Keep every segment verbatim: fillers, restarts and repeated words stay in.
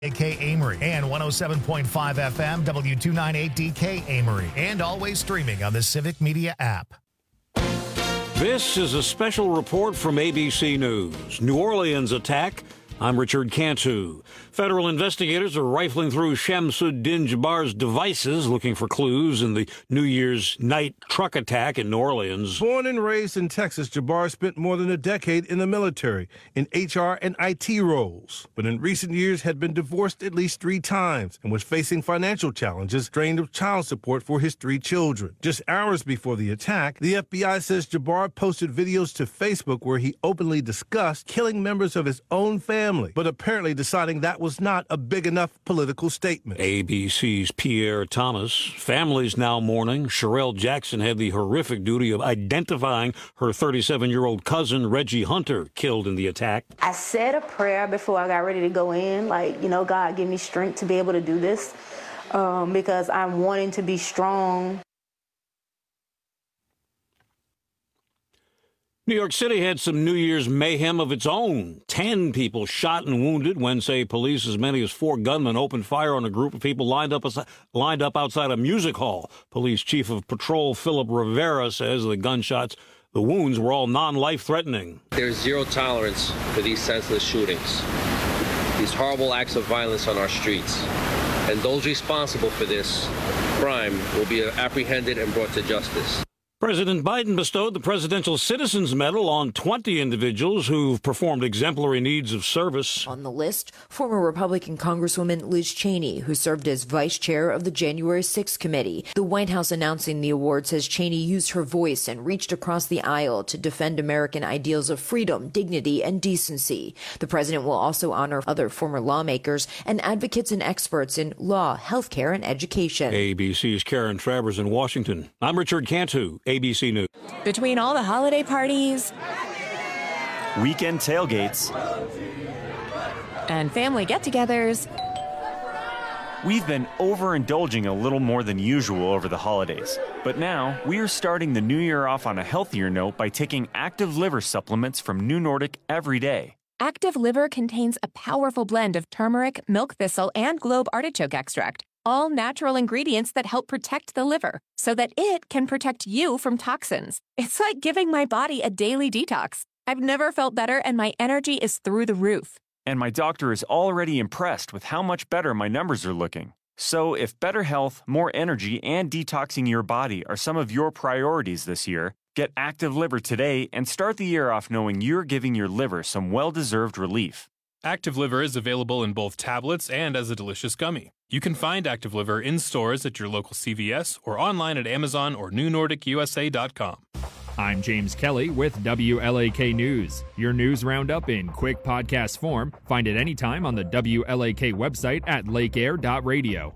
A K Amory and one oh seven point five F M, W two ninety-eight D K Amory, and always streaming on the Civic Media app. This is a special report from A B C News. New Orleans attack. I'm Richard Cantu. Federal investigators are rifling through Shamsuddin Jabbar's devices looking for clues in the New Year's night truck attack in New Orleans. Born and raised in Texas, Jabbar spent more than a decade in the military, in H R and I T roles, but in recent years had been divorced at least three times and was facing financial challenges, drained of child support for his three children. Just hours before the attack, the F B I says Jabbar posted videos to Facebook where he openly discussed killing members of his own family, but apparently deciding that was not a big enough political statement. A B C's Pierre Thomas. Families now mourning. Sherelle Jackson had the horrific duty of identifying her thirty-seven-year-old cousin, Reggie Hunter, killed in the attack. I said a prayer before I got ready to go in, like, you know, God, give me strength to be able to do this, um, because I'm wanting to be strong. New York City had some New Year's mayhem of its own. Ten people shot and wounded when, say, police as many as four gunmen opened fire on a group of people lined up lined up outside a music hall. Police Chief of Patrol Philip Rivera says the gunshots, the wounds were all non-life-threatening. There's zero tolerance for these senseless shootings, these horrible acts of violence on our streets. And those responsible for this crime will be apprehended and brought to justice. President Biden bestowed the Presidential Citizens Medal on twenty individuals who've performed exemplary needs of service. On the list, former Republican Congresswoman Liz Cheney, who served as vice chair of the January sixth committee. The White House announcing the award says Cheney used her voice and reached across the aisle to defend American ideals of freedom, dignity, and decency. The president will also honor other former lawmakers and advocates and experts in law, healthcare, and education. A B C's Karen Travers in Washington. I'm Richard Cantu. A B C News. Between all the holiday parties, weekend tailgates, and family get-togethers, we've been overindulging a little more than usual over the holidays. But now, we are starting the new year off on a healthier note by taking Active Liver supplements from New Nordic every day. Active Liver contains a powerful blend of turmeric, milk thistle, and globe artichoke extract. All natural ingredients that help protect the liver so that it can protect you from toxins. It's like giving my body a daily detox. I've never felt better and my energy is through the roof. And my doctor is already impressed with how much better my numbers are looking. So if better health, more energy, and detoxing your body are some of your priorities this year, get Active Liver today and start the year off knowing you're giving your liver some well-deserved relief. Active Liver is available in both tablets and as a delicious gummy. You can find Active Liver in stores at your local C V S or online at Amazon or new nordic u s a dot com. I'm James Kelly with W L A K News. Your news roundup in quick podcast form. Find it anytime on the W L A K website at lake air dot radio.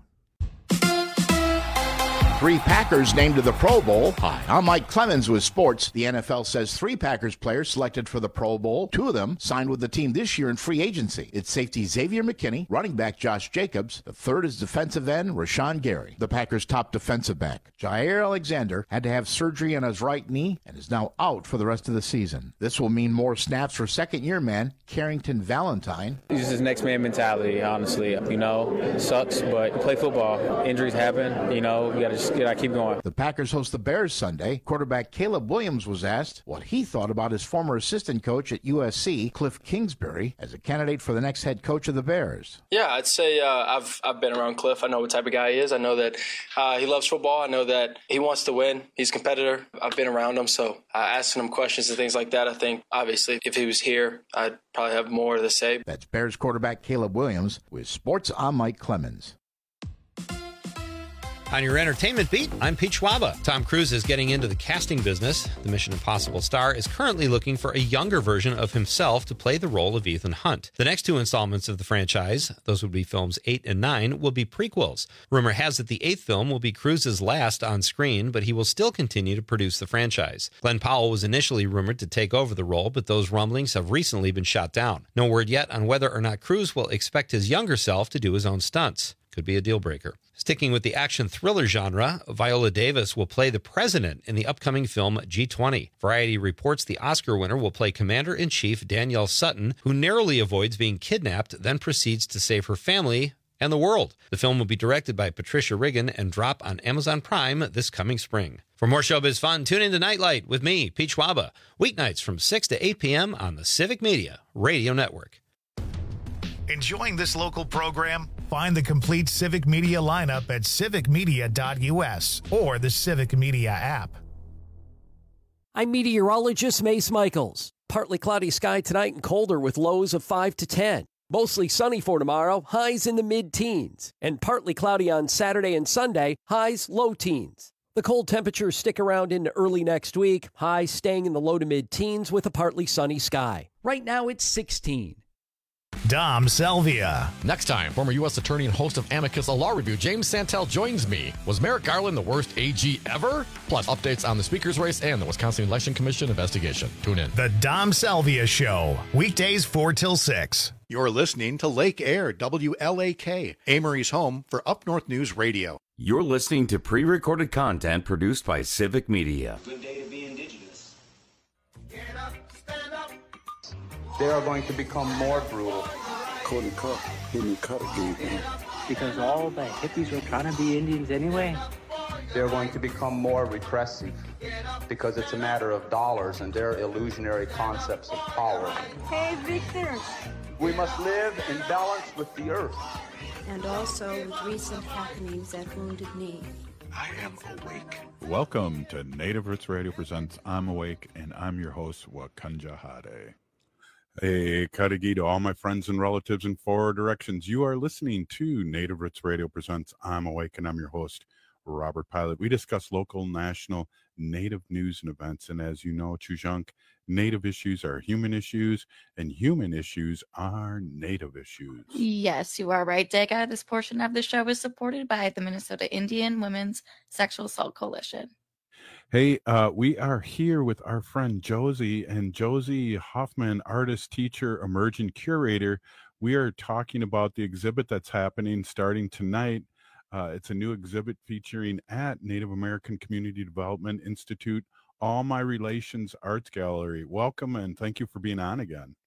Three Packers named to the Pro Bowl. Hi, I'm Mike Clemens with sports. The N F L says three Packers players selected for the Pro Bowl. Two of them signed with the team this year in free agency. It's safety Xavier McKinney, running back Josh Jacobs. The third is defensive end Rashawn Gary, the Packers' top defensive back. Jair Alexander had to have surgery on his right knee and is now out for the rest of the season. This will mean more snaps for second-year man Carrington Valentine. It's just his next man mentality, honestly. You know, it sucks, but you play football. Injuries happen. You know, you got to just gotta keep going. The Packers host the Bears Sunday. Quarterback Caleb Williams was asked what he thought about his former assistant coach at U S C, Cliff Kingsbury, as a candidate for the next head coach of the Bears. Yeah, I'd say uh, I've I've been around Cliff. I know what type of guy he is. I know that uh, he loves football. I know that he wants to win. He's a competitor. I've been around him, so uh, asking him questions and things like that, I think, obviously, if he was here, I'd probably have more to say. That's Bears quarterback Caleb Williams with Sports. I'm Mike Clemens. On your entertainment beat, I'm Pete Schwaba. Tom Cruise is getting into the casting business. The Mission Impossible star is currently looking for a younger version of himself to play the role of Ethan Hunt. The next two installments of the franchise, those would be films eight and nine, will be prequels. Rumor has it the eighth film will be Cruise's last on screen, but he will still continue to produce the franchise. Glenn Powell was initially rumored to take over the role, but those rumblings have recently been shot down. No word yet on whether or not Cruise will expect his younger self to do his own stunts. Could be a deal breaker. Sticking with the action thriller genre, Viola Davis will play the president in the upcoming film G twenty. Variety reports the Oscar winner will play Commander-in-Chief Danielle Sutton, who narrowly avoids being kidnapped, then proceeds to save her family and the world. The film will be directed by Patricia Riggin and drop on Amazon Prime this coming spring. For more showbiz fun, tune into Nightlight with me, Pete Schwaba, weeknights from six to eight p.m. on the Civic Media Radio Network. Enjoying this local program? Find the complete Civic Media lineup at civic media dot u s or the Civic Media app. I'm meteorologist Mace Michaels. Partly cloudy sky tonight and colder with lows of five to ten. Mostly sunny for tomorrow, highs in the mid-teens. And partly cloudy on Saturday and Sunday, highs low teens. The cold temperatures stick around into early next week, highs staying in the low to mid-teens with a partly sunny sky. Right now it's sixteen. Dom Salvia. Next time, former U S attorney and host of Amicus, a law review, James Santel joins me. Was Merrick Garland the worst A G ever? Plus, updates on the speaker's race and the Wisconsin Election Commission investigation. Tune in. The Dom Salvia Show, weekdays four till six. You're listening to Lake Air, W L A K, Amory's home for Up North News Radio. You're listening to pre-recorded content produced by Civic Media. Good day to be indigenous. Get up, stand up. They are going to become more brutal. Cody Cook, Henry Cutter gave him. Because all the hippies were trying to be Indians anyway. They're going to become more repressive because it's a matter of dollars and their illusionary concepts of power. Hey, Victor. We must live in balance with the earth. And also with recent happenings at Wounded Knee. I am awake. Welcome to Native Roots Radio presents I'm Awake, and I'm your host, Wakanja Hade. Hey, Kadagi, to all my friends and relatives in four directions. You are listening to Native Roots Radio presents I'm Awake, and I'm your host, Robert Pilot. We discuss local, national, Native news and events, and as you know, Chujunk, Native issues are human issues, and human issues are Native issues. Yes, you are right, Dega. This portion of the show is supported by the Minnesota Indian Women's Sexual Assault Coalition. Hey, uh, we are here with our friend Josie, and Josie Hoffman, artist, teacher, emergent curator. We are talking about the exhibit that's happening starting tonight. Uh, it's a new exhibit featuring at Native American Community Development Institute, All My Relations Arts Gallery. Welcome, and thank you for being on again.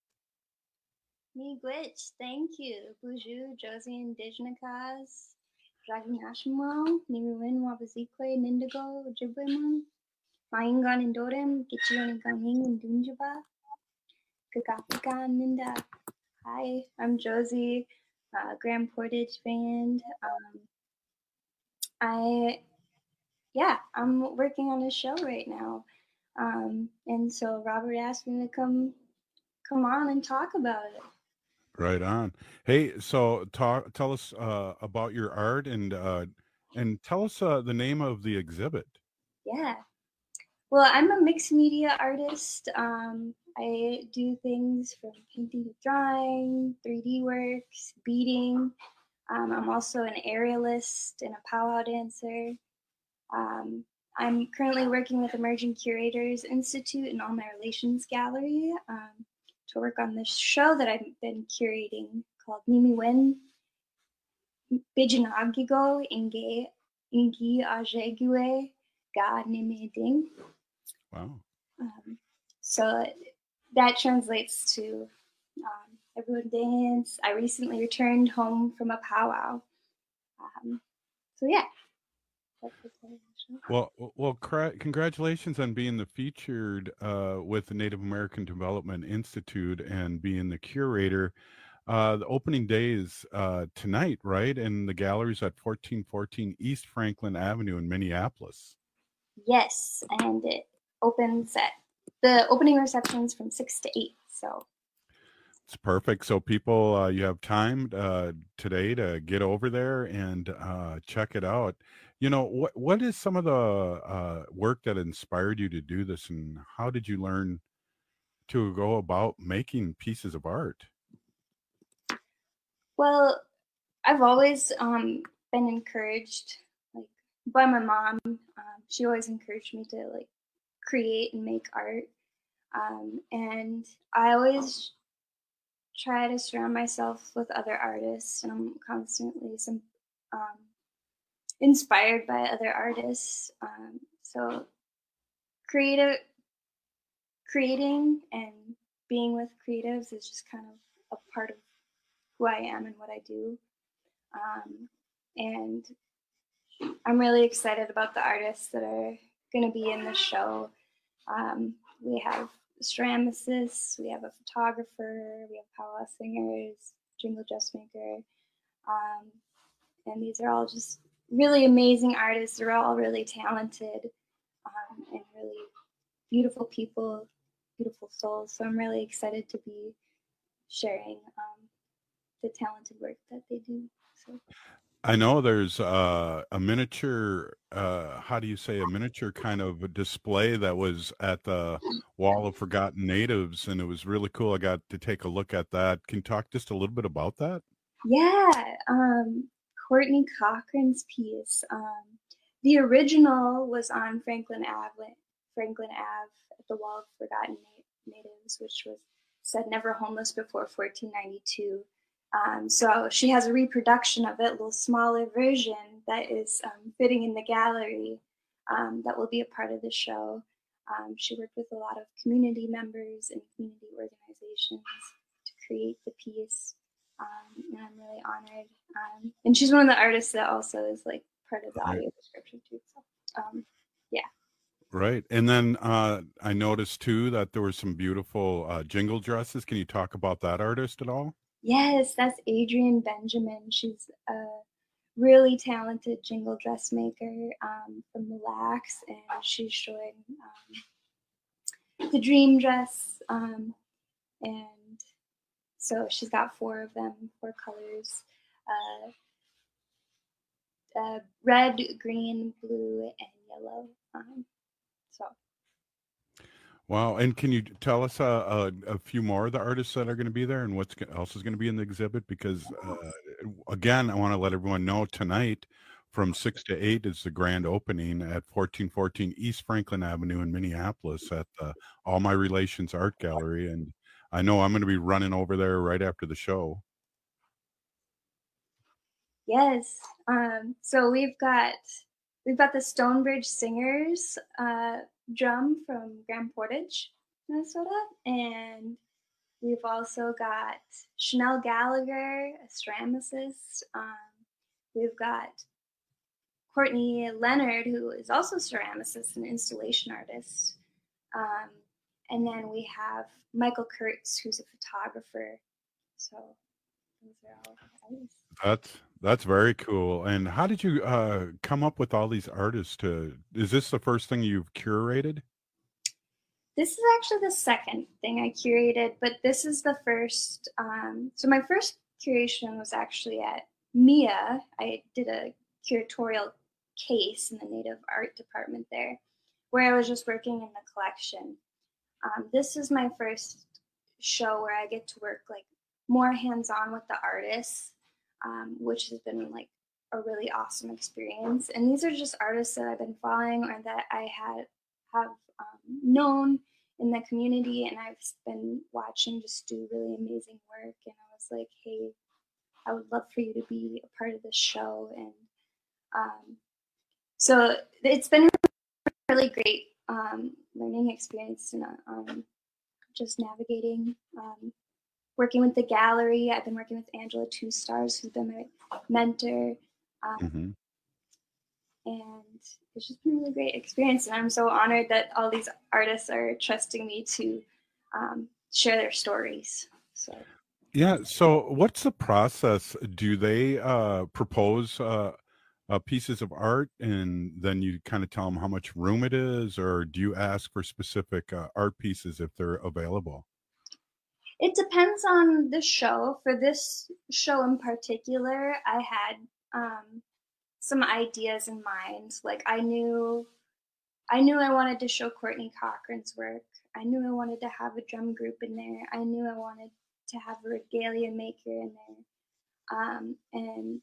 Miigwech, thank you. Buju, Josie Indigenikas. Dragon Hashimo, Niwin Wabazikwe, Nindigo, Jibwimon, Maingan Indorem, Gichioni Ganging and Dunjaba, Gagapika Ninda. Hi, I'm Josie, uh, Grand Portage Band. Um, I, yeah, I'm working on a show right now. Um, and so Robert asked me to come, come on and talk about it. Right on. Hey, so talk, tell us uh, about your art and uh, and tell us uh, the name of the exhibit. Yeah. Well, I'm a mixed media artist. Um, I do things from painting to drawing, three D works, beading. Um, I'm also an aerialist and a powwow dancer. Um, I'm currently working with Emerging Curators Institute and All My Relations Gallery. Um, to work on this show that I've been curating called Nimiwen Bijanagigo Inge Ingi Ajegue Ga Nimeding. Wow. Um, so that translates to um, everyone dance. I recently returned home from a powwow. Um, so yeah. That's Well, well, cra- congratulations on being the featured uh, with the Native American Development Institute and being the curator. Uh, the opening day is uh, tonight, right? And the gallery's at fourteen fourteen East Franklin Avenue in Minneapolis. Yes, and it opens at the opening receptions from six to eight. So it's perfect. So people, uh, you have time uh, today to get over there and uh, check it out. You know, what what is some of the uh, work that inspired you to do this, and how did you learn to go about making pieces of art? Well, I've always um, been encouraged, like, by my mom. Um, she always encouraged me to, like, create and make art. Um, and I always try to surround myself with other artists, and I'm constantly some um, inspired by other artists. Um, so creative, creating and being with creatives is just kind of a part of who I am and what I do. Um, and I'm really excited about the artists that are going to be in the show. Um, we have Stramasis, we have a photographer, we have powwow singers, jingle dressmaker, um, and these are all just really amazing artists. They're all really talented um, and really beautiful people, beautiful souls. So I'm really excited to be sharing um, the talented work that they do. So. I know there's uh, a miniature, uh, how do you say, a miniature kind of a display that was at the Wall of Forgotten Natives, and it was really cool. I got to take a look at that. Can you talk just a little bit about that? Yeah, um, Courtney Cochran's piece. Um, the original was on Franklin Ave, Franklin Ave at the Wall of Forgotten Natives, which was said never homeless before fourteen ninety-two. Um, so she has a reproduction of it, a little smaller version that is um, fitting in the gallery um, that will be a part of the show. Um, she worked with a lot of community members and community organizations to create the piece, um, and I'm really honored. Um, and she's one of the artists that also is like part of the audio description too. So, um, yeah. Right. And then uh, I noticed too that there were some beautiful uh, jingle dresses. Can you talk about that artist at all? Yes, that's Adrienne Benjamin. She's a really talented jingle dressmaker um, from Mille Lacs, and she's showing um, the dream dress. Um, and so she's got four of them, four colors, uh, uh, red, green, blue, and yellow. Um, so. Wow. And can you tell us uh, a, a few more of the artists that are going to be there and what else is going to be in the exhibit? Because, uh, again, I want to let everyone know tonight from six to eight is the grand opening at fourteen fourteen East Franklin Avenue in Minneapolis at the All My Relations Art Gallery. And I know I'm going to be running over there right after the show. Yes. Um, so we've got we've got the Stonebridge Singers uh, drum from Grand Portage, Minnesota, and we've also got Chanel Gallagher, a ceramicist. Um, we've got Courtney Leonard, who is also a ceramicist and installation artist. Um, and then we have Michael Kurtz, who's a photographer. So those are all artists. That's that's very cool. And how did you uh, come up with all these artists? To is this the first thing you've curated? This is actually the second thing I curated, but this is the first. Um, so my first curation was actually at M I A. I did a curatorial case in the Native Art department there, where I was just working in the collection. Um, this is my first show where I get to work like more hands-on with the artists, um, which has been like a really awesome experience. And these are just artists that I've been following or that I had have um, known in the community, and I've been watching just do really amazing work. And I was like, hey, I would love for you to be a part of this show. And um, so it's been a really great um, learning experience and um, just navigating. Um, Working with the gallery, I've been working with Angela Two Stars, who's been my mentor, um, mm-hmm. and it's just been a really great experience. And I'm so honored that all these artists are trusting me to um, share their stories. So, yeah. So, what's the process? Do they uh, propose uh, uh, pieces of art, and then you kind of tell them how much room it is, or do you ask for specific uh, art pieces if they're available? It depends on the show. For this show in particular, I had um, some ideas in mind. Like I knew, I knew I wanted to show Courtney Cochran's work. I knew I wanted to have a drum group in there. I knew I wanted to have a regalia maker in there, um, and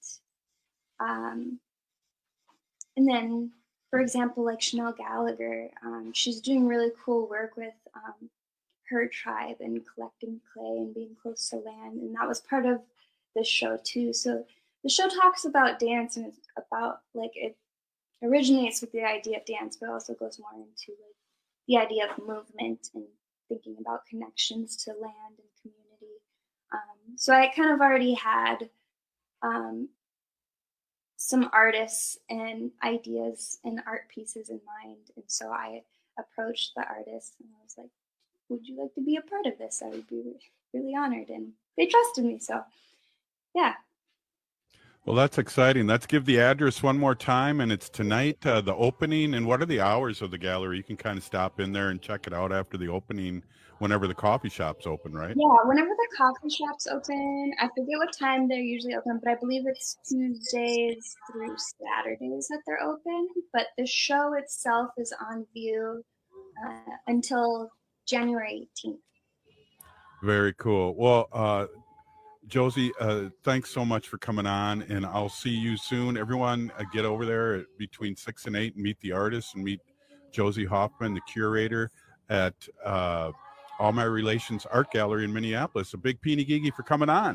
um, and then, for example, like Chanel Gallagher, um, she's doing really cool work with. Um, her tribe and collecting clay and being close to land. And that was part of this show too. So the show talks about dance, and it's about like it originates with the idea of dance, but also goes more into like the idea of movement and thinking about connections to land and community. Um, so I kind of already had um, some artists and ideas and art pieces in mind. And so I approached the artists and I was like, would you like to be a part of this? I would be really honored. And they trusted me. So yeah. Well, that's exciting. Let's give the address one more time. And it's tonight, uh, the opening. And what are the hours of the gallery? You can kind of stop in there and check it out after the opening, whenever the coffee shop's open, right? Yeah, whenever the coffee shop's open. I forget what time they're usually open, but I believe it's Tuesdays through Saturdays that they're open. But the show itself is on view uh, until January eighteenth. Very cool. Well, uh, Josie, uh, thanks so much for coming on, and I'll see you soon. Everyone, uh, get over there at between six and eight and meet the artists and meet Josie Hoffman, the curator at uh, All My Relations Art Gallery in Minneapolis. A big peeny gigi for coming on.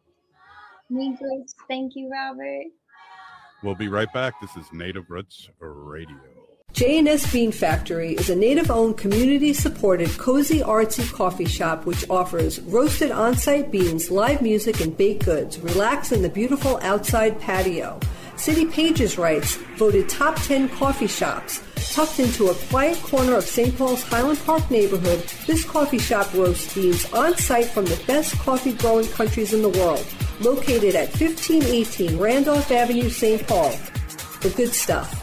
Me great. Thank you, Robert. We'll be right back. This is Native Roots Radio. J and S Bean Factory is a native-owned, community-supported, cozy, artsy coffee shop which offers roasted on-site beans, live music, and baked goods. Relax in the beautiful outside patio. City Pages writes, voted top ten coffee shops. Tucked into a quiet corner of Saint Paul's Highland Park neighborhood, this coffee shop roasts beans on-site from the best coffee-growing countries in the world. Located at fifteen eighteen Randolph Avenue, Saint Paul. The good stuff.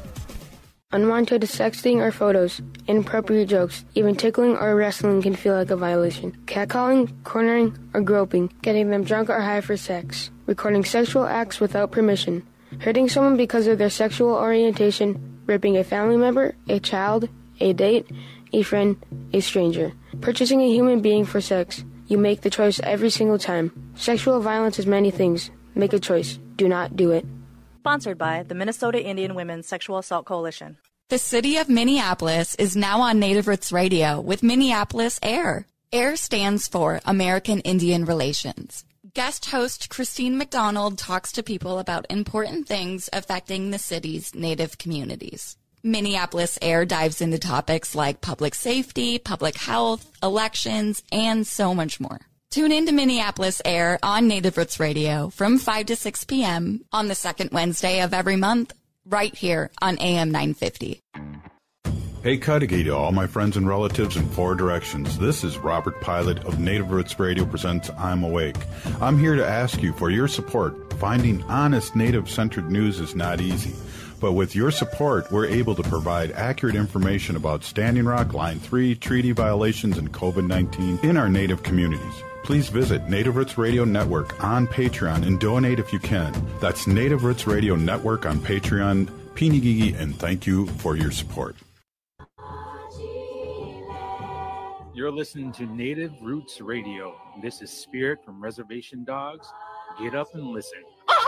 Unwanted sexting or photos, inappropriate jokes, even tickling or wrestling can feel like a violation. Catcalling, cornering, or groping, getting them drunk or high for sex, recording sexual acts without permission, hurting someone because of their sexual orientation, raping a family member, a child, a date, a friend, a stranger, purchasing a human being for sex. You make the choice every single time. Sexual violence is many things. Make a choice. Do not do it. Sponsored by the Minnesota Indian Women's Sexual Assault Coalition. The city of Minneapolis is now on Native Roots Radio with Minneapolis AIR. AIR stands for American Indian Relations. Guest host Christine McDonald talks to people about important things affecting the city's Native communities. Minneapolis AIR dives into topics like public safety, public health, elections, and so much more. Tune in to Minneapolis AIR on Native Roots Radio from five to six p.m. on the second Wednesday of every month, right here on A M nine fifty. Hey, Cudahy to all my friends and relatives in four directions. This is Robert Pilot of Native Roots Radio presents I'm Awake. I'm here to ask you for your support. Finding honest Native-centered news is not easy. But with your support, we're able to provide accurate information about Standing Rock, Line three, treaty violations, and COVID nineteen in our Native communities. Please visit Native Roots Radio Network on Patreon and donate if you can. That's Native Roots Radio Network on Patreon. Peeny Gigi, and thank you for your support. You're listening to Native Roots Radio. This is Spirit from Reservation Dogs. Get up and listen.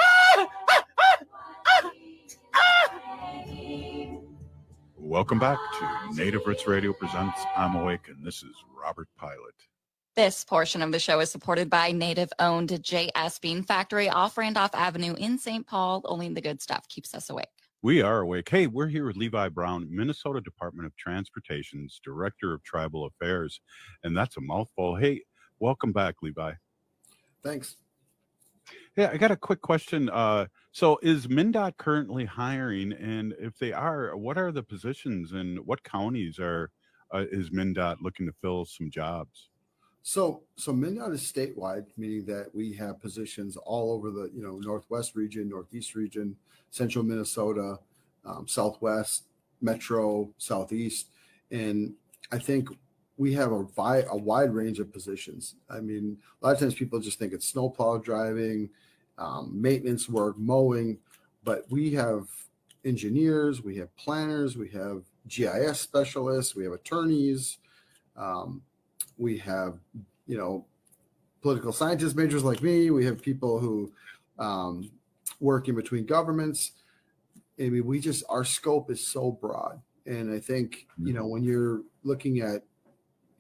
Welcome back to Native Roots Radio presents I'm Awake, and this is Robert Pilot. This portion of the show is supported by Native-owned J S Bean Factory off Randolph Avenue in Saint Paul. Only the good stuff keeps us awake. We are awake. Hey, we're here with Levi Brown, Minnesota Department of Transportation's Director of Tribal Affairs, and that's a mouthful. Hey, welcome back, Levi. Thanks. Yeah, I got a quick question. Uh, so is MnDOT currently hiring, and if they are, what are the positions and what counties are uh, is MnDOT looking to fill some jobs? So, so MnDOT is statewide, meaning that we have positions all over the, you know, Northwest region, Northeast region, Central Minnesota, um, Southwest, Metro, Southeast. And I think we have a, vi- a wide range of positions. I mean, a lot of times people just think it's snowplow driving, um, maintenance work, mowing, but we have engineers, we have planners, we have G I S specialists, we have attorneys, um, we have, you know, political scientist majors like me. We have people who um, work in between governments. I mean, we just, our scope is so broad. And I think, you know, when you're looking at, you know,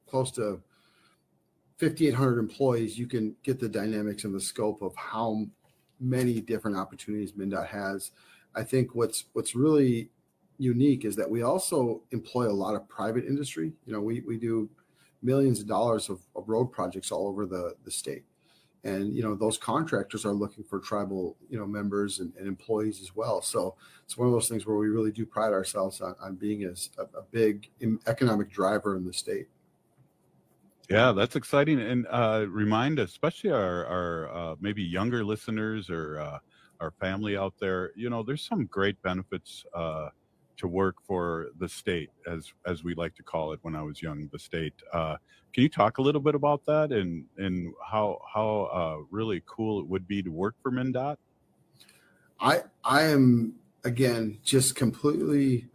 close to fifty-eight hundred employees, you can get the dynamics and the scope of how many different opportunities MnDOT has. I think what's what's really unique is that we also employ a lot of private industry. You know, we we do millions of dollars of, of road projects all over the, the state. And, you know, those contractors are looking for tribal, you know, members and, and employees as well. So it's one of those things where we really do pride ourselves on, on being as a, a big economic driver in the state. Yeah, that's exciting. And uh, remind especially our, our uh, maybe younger listeners or uh, our family out there, you know, there's some great benefits uh, to work for the state, as as we like to call it when I was young, the state. Uh, can you talk a little bit about that and, and how, how uh, really cool it would be to work for MnDOT? I I am, again, just completely,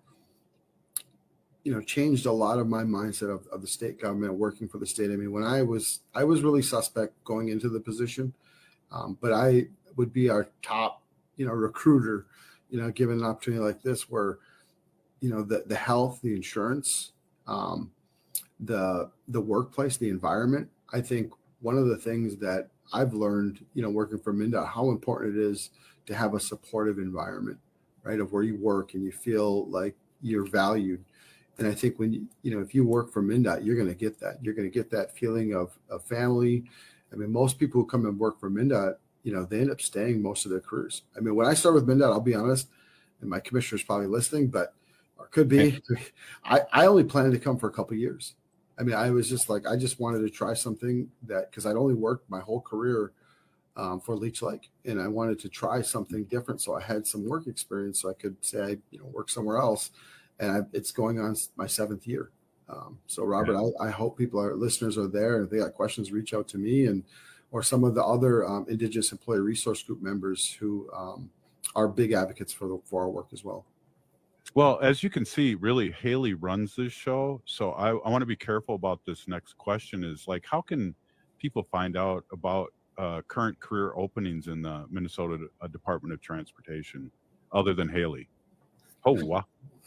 you know, changed a lot of my mindset of, of the state government, working for the state. I mean, when I was, I was really suspect going into the position, um, but I would be our top, you know, recruiter, you know, given an opportunity like this where, you know, the, the health, the insurance, um, the, the workplace, the environment. I think one of the things that I've learned, you know, working for MnDOT, how important it is to have a supportive environment, right, of where you work and you feel like you're valued. And I think when you, you know, if you work for MnDOT, you're going to get that. You're going to get that feeling of, of family. I mean, most people who come and work for MnDOT, you know, they end up staying most of their careers. I mean, when I started with MnDOT, I'll be honest, and my commissioner's probably listening, but or could be, I, I only planned to come for a couple of years. I mean, I was just like, I just wanted to try something that, because I'd only worked my whole career um, for Leech Lake, and I wanted to try something different. So I had some work experience, so I could say I, you know, work somewhere else. And I, it's going on my seventh year. Um, so Robert, yeah. I, I hope people, our listeners are there. And if they got questions, reach out to me and, or some of the other um, Indigenous Employee Resource Group members who um, are big advocates for the, for our work as well. Well, as you can see, really, Haley runs this show. So I, I want to be careful about this next question is like, how can people find out about uh, current career openings in the Minnesota uh, Department of Transportation other than Haley? Oh, wow.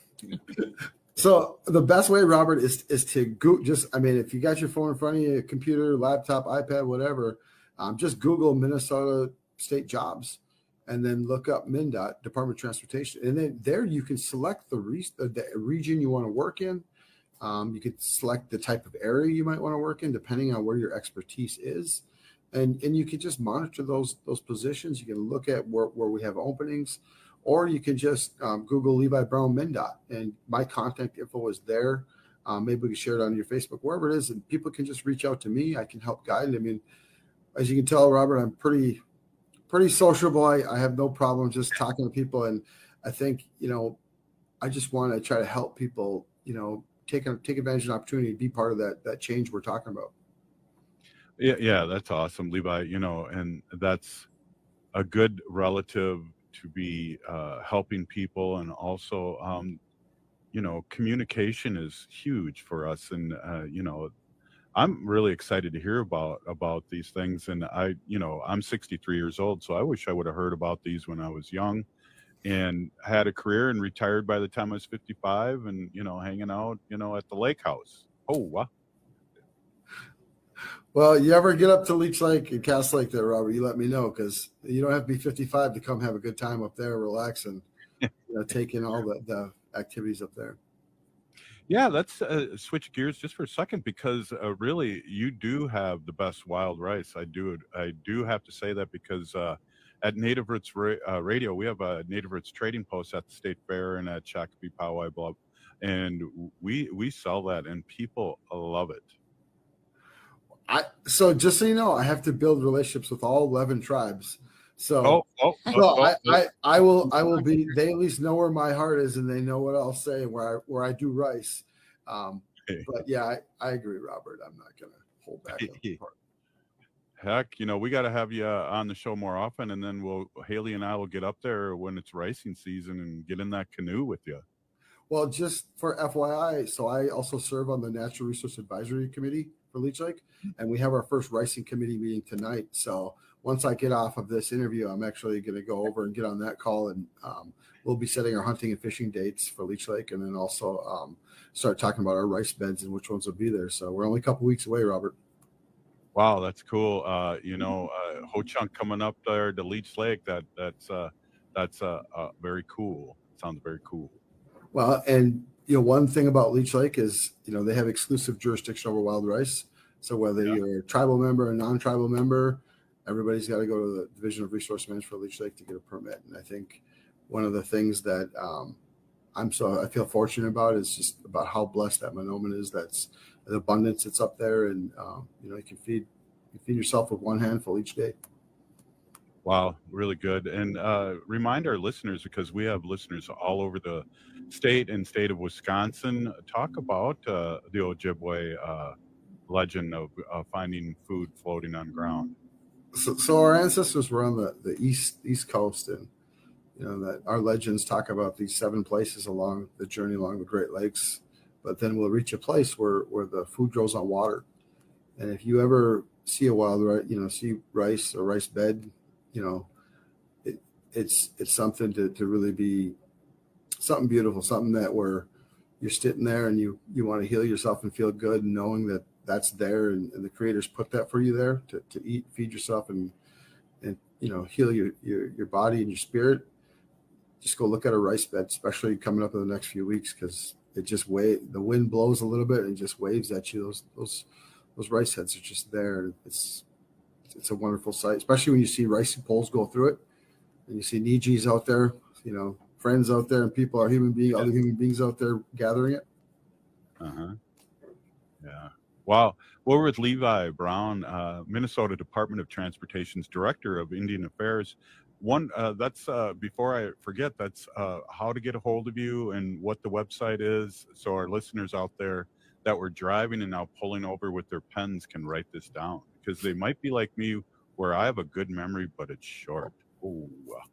So the best way, Robert, is is to go just, I mean, if you got your phone in front of you, a computer, laptop, iPad, whatever, um, just Google Minnesota state jobs and then look up MnDOT, Department of Transportation. And then there you can select the, re- the region you want to work in. Um, you could select the type of area you might want to work in, depending on where your expertise is. And, and you can just monitor those, those positions. You can look at where, where we have openings. Or you can just um, Google Levi Brown MnDOT, and my contact info is there. Um, maybe we can share it on your Facebook, wherever it is, and people can just reach out to me. I can help guide. I mean, as you can tell, Robert, I'm pretty, pretty sociable. I, I have no problem just talking to people, and I think, you know, I just want to try to help people, you know, take take advantage of an opportunity to be part of that that change we're talking about. Yeah, yeah, that's awesome, Levi. You know, and that's a good relative to be uh, helping people, and also, um, you know, communication is huge for us. And uh, you know, I'm really excited to hear about about these things. And I, you know, I'm sixty-three years old, so I wish I would have heard about these when I was young, and had a career and retired by the time I was fifty-five, and you know, hanging out, you know, at the lake house. Oh, wow. Well, you ever get up to Leech Lake and Cass Lake there, Robert, you let me know, because you don't have to be fifty-five to come have a good time up there, relax, and you know, take in all the, the activities up there. Yeah, let's uh, switch gears just for a second, because uh, really you do have the best wild rice. I do I do have to say that, because uh, at Native Roots Ra- uh, Radio, we have a Native Roots trading post at the State Fair and at Shakopee Poway Bluff, and we we sell that, and people love it. I, so just so you know, I have to build relationships with all eleven tribes. So, oh, oh, so oh, I, oh. I, I will, I will be, they at least know where my heart is, and they know what I'll say where I, where I do rice. Um, but yeah, I, I agree, Robert. I'm not going to hold back. Heck, you know, we got to have you uh, on the show more often, and then we'll, Haley and I will get up there when it's ricing season and get in that canoe with you. Well, just for F Y I, so I also serve on the Natural Resource Advisory Committee for Leech Lake, and we have our first ricing committee meeting tonight. So once I get off of this interview, I'm actually going to go over and get on that call, and um, we'll be setting our hunting and fishing dates for Leech Lake, and then also um, start talking about our rice beds and which ones will be there. So we're only a couple weeks away, Robert. Wow, that's cool. Uh, you know, uh, Ho Chunk coming up there to Leech Lake. That that's uh, that's uh, uh, very cool. Sounds very cool. Well, and you know, one thing about Leech Lake is, you know, they have exclusive jurisdiction over wild rice. So whether yeah. you're a tribal member or a non-tribal member, everybody's got to go to the Division of Resource Management for Leech Lake to get a permit. And I think one of the things that um, I'm so I feel fortunate about is just about how blessed that Mahnomen is. That's the abundance that's up there, and um, you know, you can feed you feed yourself with one handful each day. Wow, really good. And uh, remind our listeners, because we have listeners all over the state and state of Wisconsin, talk about uh, the Ojibwe uh, legend of uh, finding food floating on ground. So, so our ancestors were on the, the east east coast, and you know that our legends talk about these seven places along the journey along the Great Lakes. But then we'll reach a place where, where the food grows on water. And if you ever see a wild rice, you know, see rice or rice bed, you know, it, it's it's something to, to really be something beautiful, something that where you're sitting there and you, you want to heal yourself and feel good, and knowing that that's there, and, and the creators put that for you there to, to eat, feed yourself, and, and, you know, heal your, your, your body and your spirit. Just go look at a rice bed, especially coming up in the next few weeks, because it just wave, the wind blows a little bit and just waves at you. Those those those rice heads are just there. It's it's a wonderful sight, especially when you see rice poles go through it, and you see Nijis out there, you know, friends out there, and people are human beings, other human beings out there gathering it. Uh huh. Yeah. Wow. We're with Levi Brown, uh, Minnesota Department of Transportation's Director of Indian Affairs. One, uh, that's uh, before I forget, that's uh, how to get a hold of you and what the website is, so our listeners out there that were driving and now pulling over with their pens can write this down, because they might be like me, where I have a good memory, but it's short. Ooh.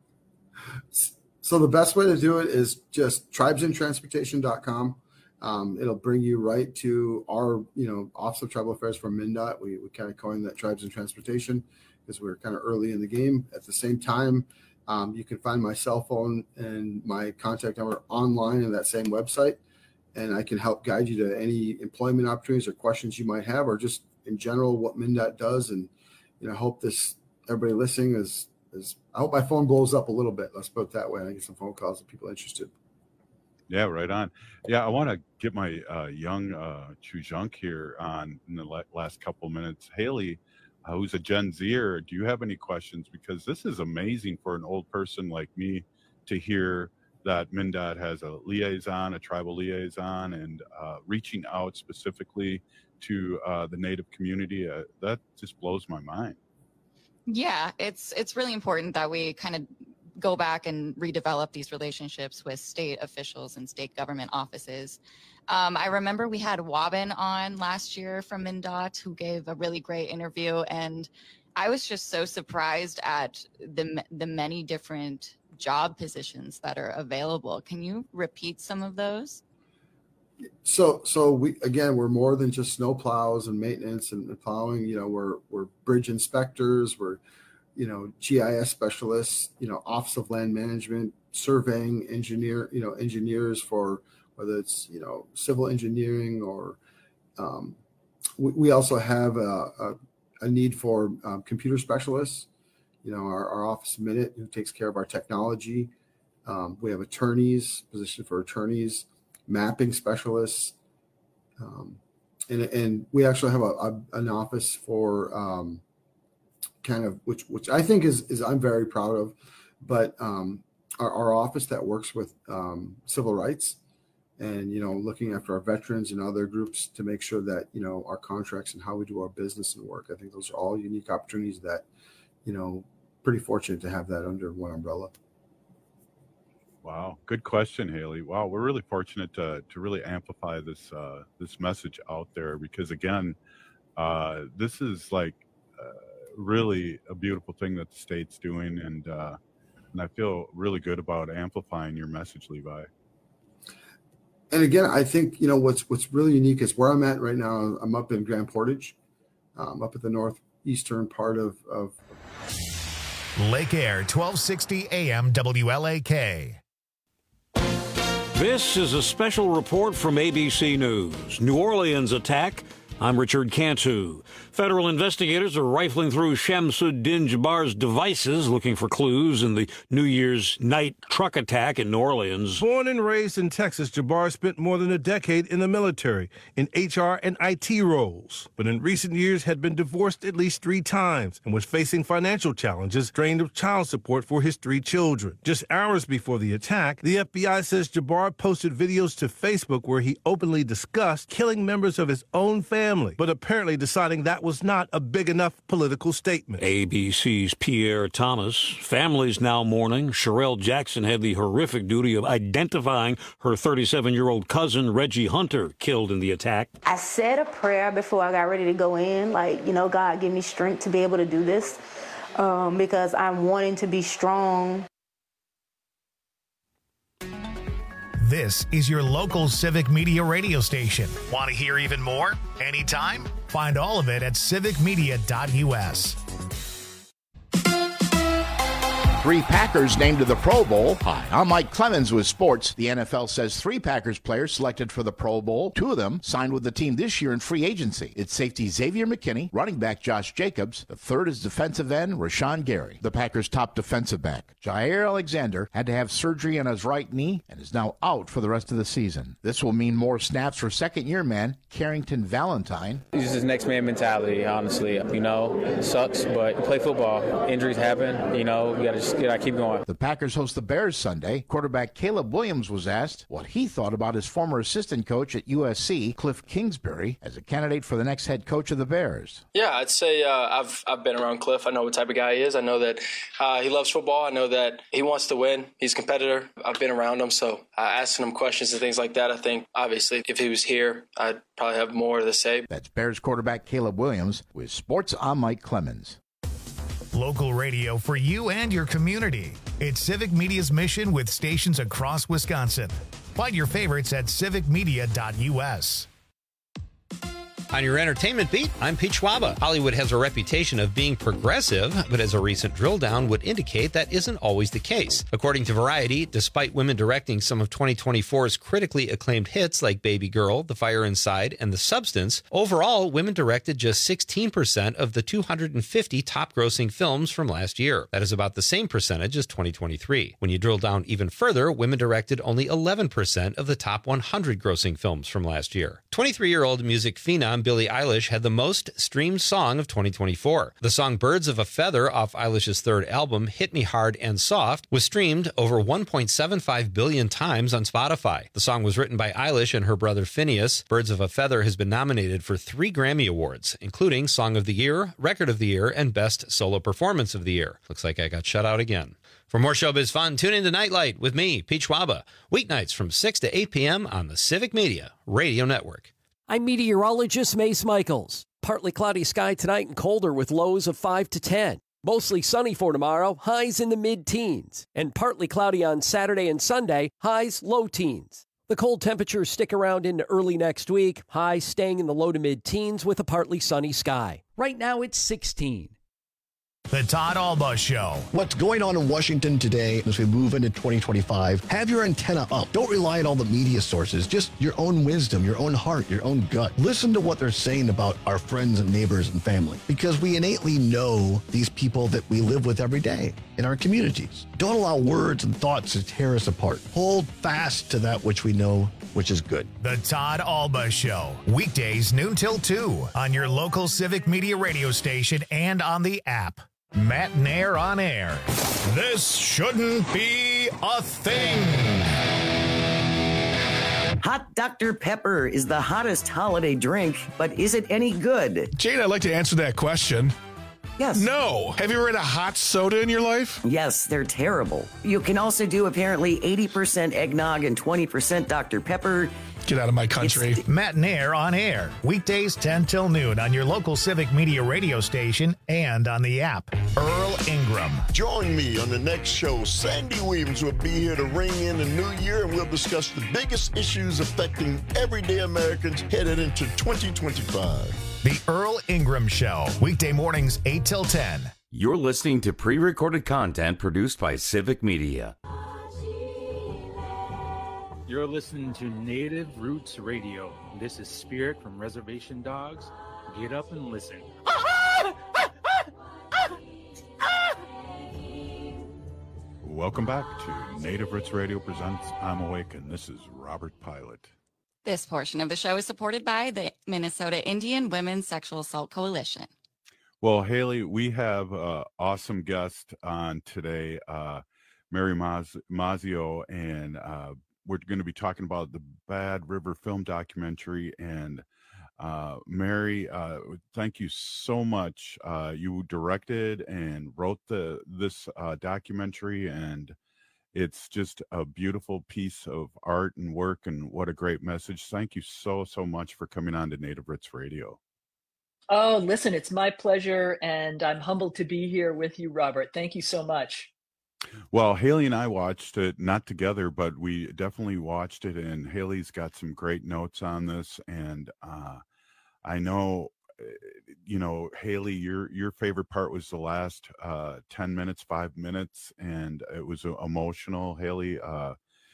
So the best way to do it is just tribes in transportation dot com. Um, it'll bring you right to our, you know, Office of Tribal Affairs from MnDOT. We, we kind of coined that Tribes in Transportation because we we're kind of early in the game. At the same time, um, you can find my cell phone and my contact number online in that same website, and I can help guide you to any employment opportunities or questions you might have, or just in general what MnDOT does. And you know, I hope this everybody listening is is I hope my phone blows up a little bit. Let's put it that way. I get some phone calls of people interested. Yeah, right on. Yeah, I want to get my uh, young uh, Chujunk here on in the la- last couple of minutes. Haley, uh, who's a Gen Zer, do you have any questions? Because this is amazing for an old person like me to hear that MnDOT has a liaison, a tribal liaison, and uh, reaching out specifically to uh, the Native community. Uh, that just blows my mind. Yeah, it's it's really important that we kind of go back and redevelop these relationships with state officials and state government offices. Um, I remember we had Wabin on last year from MnDOT, who gave a really great interview, and I was just so surprised at the the many different job positions that are available. Can you repeat some of those? So, so we again, we're more than just snow plows and maintenance and plowing. You know, we're we're bridge inspectors. We're you know, G I S specialists, you know, Office of Land Management, surveying engineer, you know, engineers for whether it's, you know, civil engineering or um, we, we also have a, a, a need for um, computer specialists, you know, our, our Office Minute, who takes care of our technology. Um, we have attorneys, position for attorneys, mapping specialists. Um, and, and we actually have a, a, an office for um, kind of which which I think is is I'm very proud of, but um, our, our office that works with um, civil rights and you know looking after our veterans and other groups to make sure that you know our contracts and how we do our business and work. I think those are all unique opportunities that you know pretty fortunate to have that under one umbrella. Wow, good question, Haley. Wow, we're really fortunate to to really amplify this uh, this message out there because again, uh, this is like. Uh, really a beautiful thing that the state's doing, and uh, and I feel really good about amplifying your message, Levi. And again, I think you know what's what's really unique is where I'm at right now. I'm up in Grand Portage, um, up at the northeastern part of, of Lake Air, twelve sixty A M W L A K. This is a special report from A B C News. New Orleans attack. I'm Richard Cantu. Federal investigators are rifling through Shamsuddin Jabbar's devices looking for clues in the New Year's night truck attack in New Orleans. Born and raised in Texas, Jabbar spent more than a decade in the military, in H R and I T roles, but in recent years had been divorced at least three times and was facing financial challenges, drained of child support for his three children. Just hours before the attack, the F B I says Jabbar posted videos to Facebook where he openly discussed killing members of his own family, but apparently deciding that was not a big enough political statement. A B C's Pierre Thomas. Families now mourning. Sherelle Jackson had the horrific duty of identifying her thirty-seven-year-old cousin, Reggie Hunter, killed in the attack. I said a prayer before I got ready to go in, like, you know, God, give me strength to be able to do this, um, because I'm wanting to be strong. This is your local Civic Media radio station. Want to hear even more? Anytime? Find all of it at civic media dot U S. Three Packers named to the Pro Bowl. Hi, I'm Mike Clemens with sports. The N F L says three Packers players selected for the Pro Bowl. Two of them signed with the team this year in free agency. It's safety Xavier McKinney, running back Josh Jacobs. The third is defensive end Rashawn Gary, the Packers' top defensive back. Jair Alexander had to have surgery on his right knee and is now out for the rest of the season. This will mean more snaps for second-year man Carrington Valentine. This is next man mentality, honestly. You know, it sucks, but you play football. Injuries happen. You know, you got to just you got to keep going. The Packers host the Bears Sunday. Quarterback Caleb Williams was asked what he thought about his former assistant coach at U S C, Cliff Kingsbury, as a candidate for the next head coach of the Bears. Yeah, I'd say uh, I've I've been around Cliff. I know what type of guy he is. I know that uh, he loves football. I know that he wants to win. He's a competitor. I've been around him, so uh, asking him questions and things like that, I think, obviously, if he was here, I'd probably have more to say. That's Bears quarterback Caleb Williams with Sports. I'm Mike Clemens. Local radio for you and your community. It's Civic Media's mission with stations across Wisconsin. Find your favorites at civic media dot U S. On your entertainment beat, I'm Pete Schwaba. Hollywood has a reputation of being progressive, but as a recent drill down would indicate that isn't always the case. According to Variety, despite women directing some of twenty twenty-four's critically acclaimed hits like Baby Girl, The Fire Inside, and The Substance, overall, women directed just sixteen percent of the two hundred fifty top-grossing films from last year. That is about the same percentage as twenty twenty-three. When you drill down even further, women directed only eleven percent of the top one hundred grossing films from last year. twenty-three-year-old music phenom Billie Eilish had the most streamed song of twenty twenty-four. The song Birds of a Feather off Eilish's third album, Hit Me Hard and Soft, was streamed over one point seven five billion times on Spotify. The song was written by Eilish and her brother Phineas. Birds of a Feather has been nominated for three Grammy Awards, including Song of the Year, Record of the Year, and Best Solo Performance of the Year. Looks like I got shut out again. For more showbiz fun, tune in to Nightlight with me, Pete Schwaba, weeknights from six to eight p.m. on the Civic Media Radio Network. I'm meteorologist Mace Michaels. Partly cloudy sky tonight and colder with lows of five to ten. Mostly sunny for tomorrow, highs in the mid-teens. And partly cloudy on Saturday and Sunday, highs low teens. The cold temperatures stick around into early next week, highs staying in the low to mid-teens with a partly sunny sky. Right now it's sixteen. The Todd Alba Show. What's going on in Washington today as we move into twenty twenty-five? Have your antenna up. Don't rely on all the media sources. Just your own wisdom, your own heart, your own gut. Listen to what they're saying about our friends and neighbors and family, because we innately know these people that we live with every day in our communities. Don't allow words and thoughts to tear us apart. Hold fast to that which we know, which is good. The Todd Alba Show. Weekdays noon till two on your local Civic Media radio station and on the app. Matt Nair on air. This shouldn't be a thing. Hot Doctor Pepper is the hottest holiday drink, but is it any good? Jade, I'd like to answer that question. Yes. No. Have you ever had a hot soda in your life? Yes, they're terrible. You can also do apparently eighty percent eggnog and twenty percent Doctor Pepper. Get out of my country. It's Matt Nair on air. Weekdays ten till noon on your local Civic Media radio station and on the app. Earl Ingram. Join me on the next show. Sandy Williams will be here to ring in the new year, and we'll discuss the biggest issues affecting everyday Americans headed into twenty twenty-five. The Earl Ingram Show. Weekday mornings eight till ten You're listening to pre-recorded content produced by Civic Media. You're listening to Native Roots Radio. This is Spirit from Reservation Dogs. Get up and listen. Welcome back to Native Roots Radio presents I'm Awake, and this is Robert Pilot. This portion of the show is supported by the Minnesota Indian Women's Sexual Assault Coalition. Well, Haley, we have an awesome guest on today, uh, Mary Maz- Mazio, and uh, we're going to be talking about the Bad River film documentary. And uh, Mary, uh, thank you so much. Uh, you directed and wrote the this uh, documentary, and it's just a beautiful piece of art and work, and what a great message. Thank you so, so much for coming on to Native Roots Radio. Oh, listen, it's my pleasure, and I'm humbled to be here with you, Robert. Thank you so much. Well, Haley and I watched it, not together, but we definitely watched it, and Haley's got some great notes on this, and uh, I know, you know, Haley, your your favorite part was the last uh, ten minutes, five minutes, and it was uh, emotional. Haley, uh,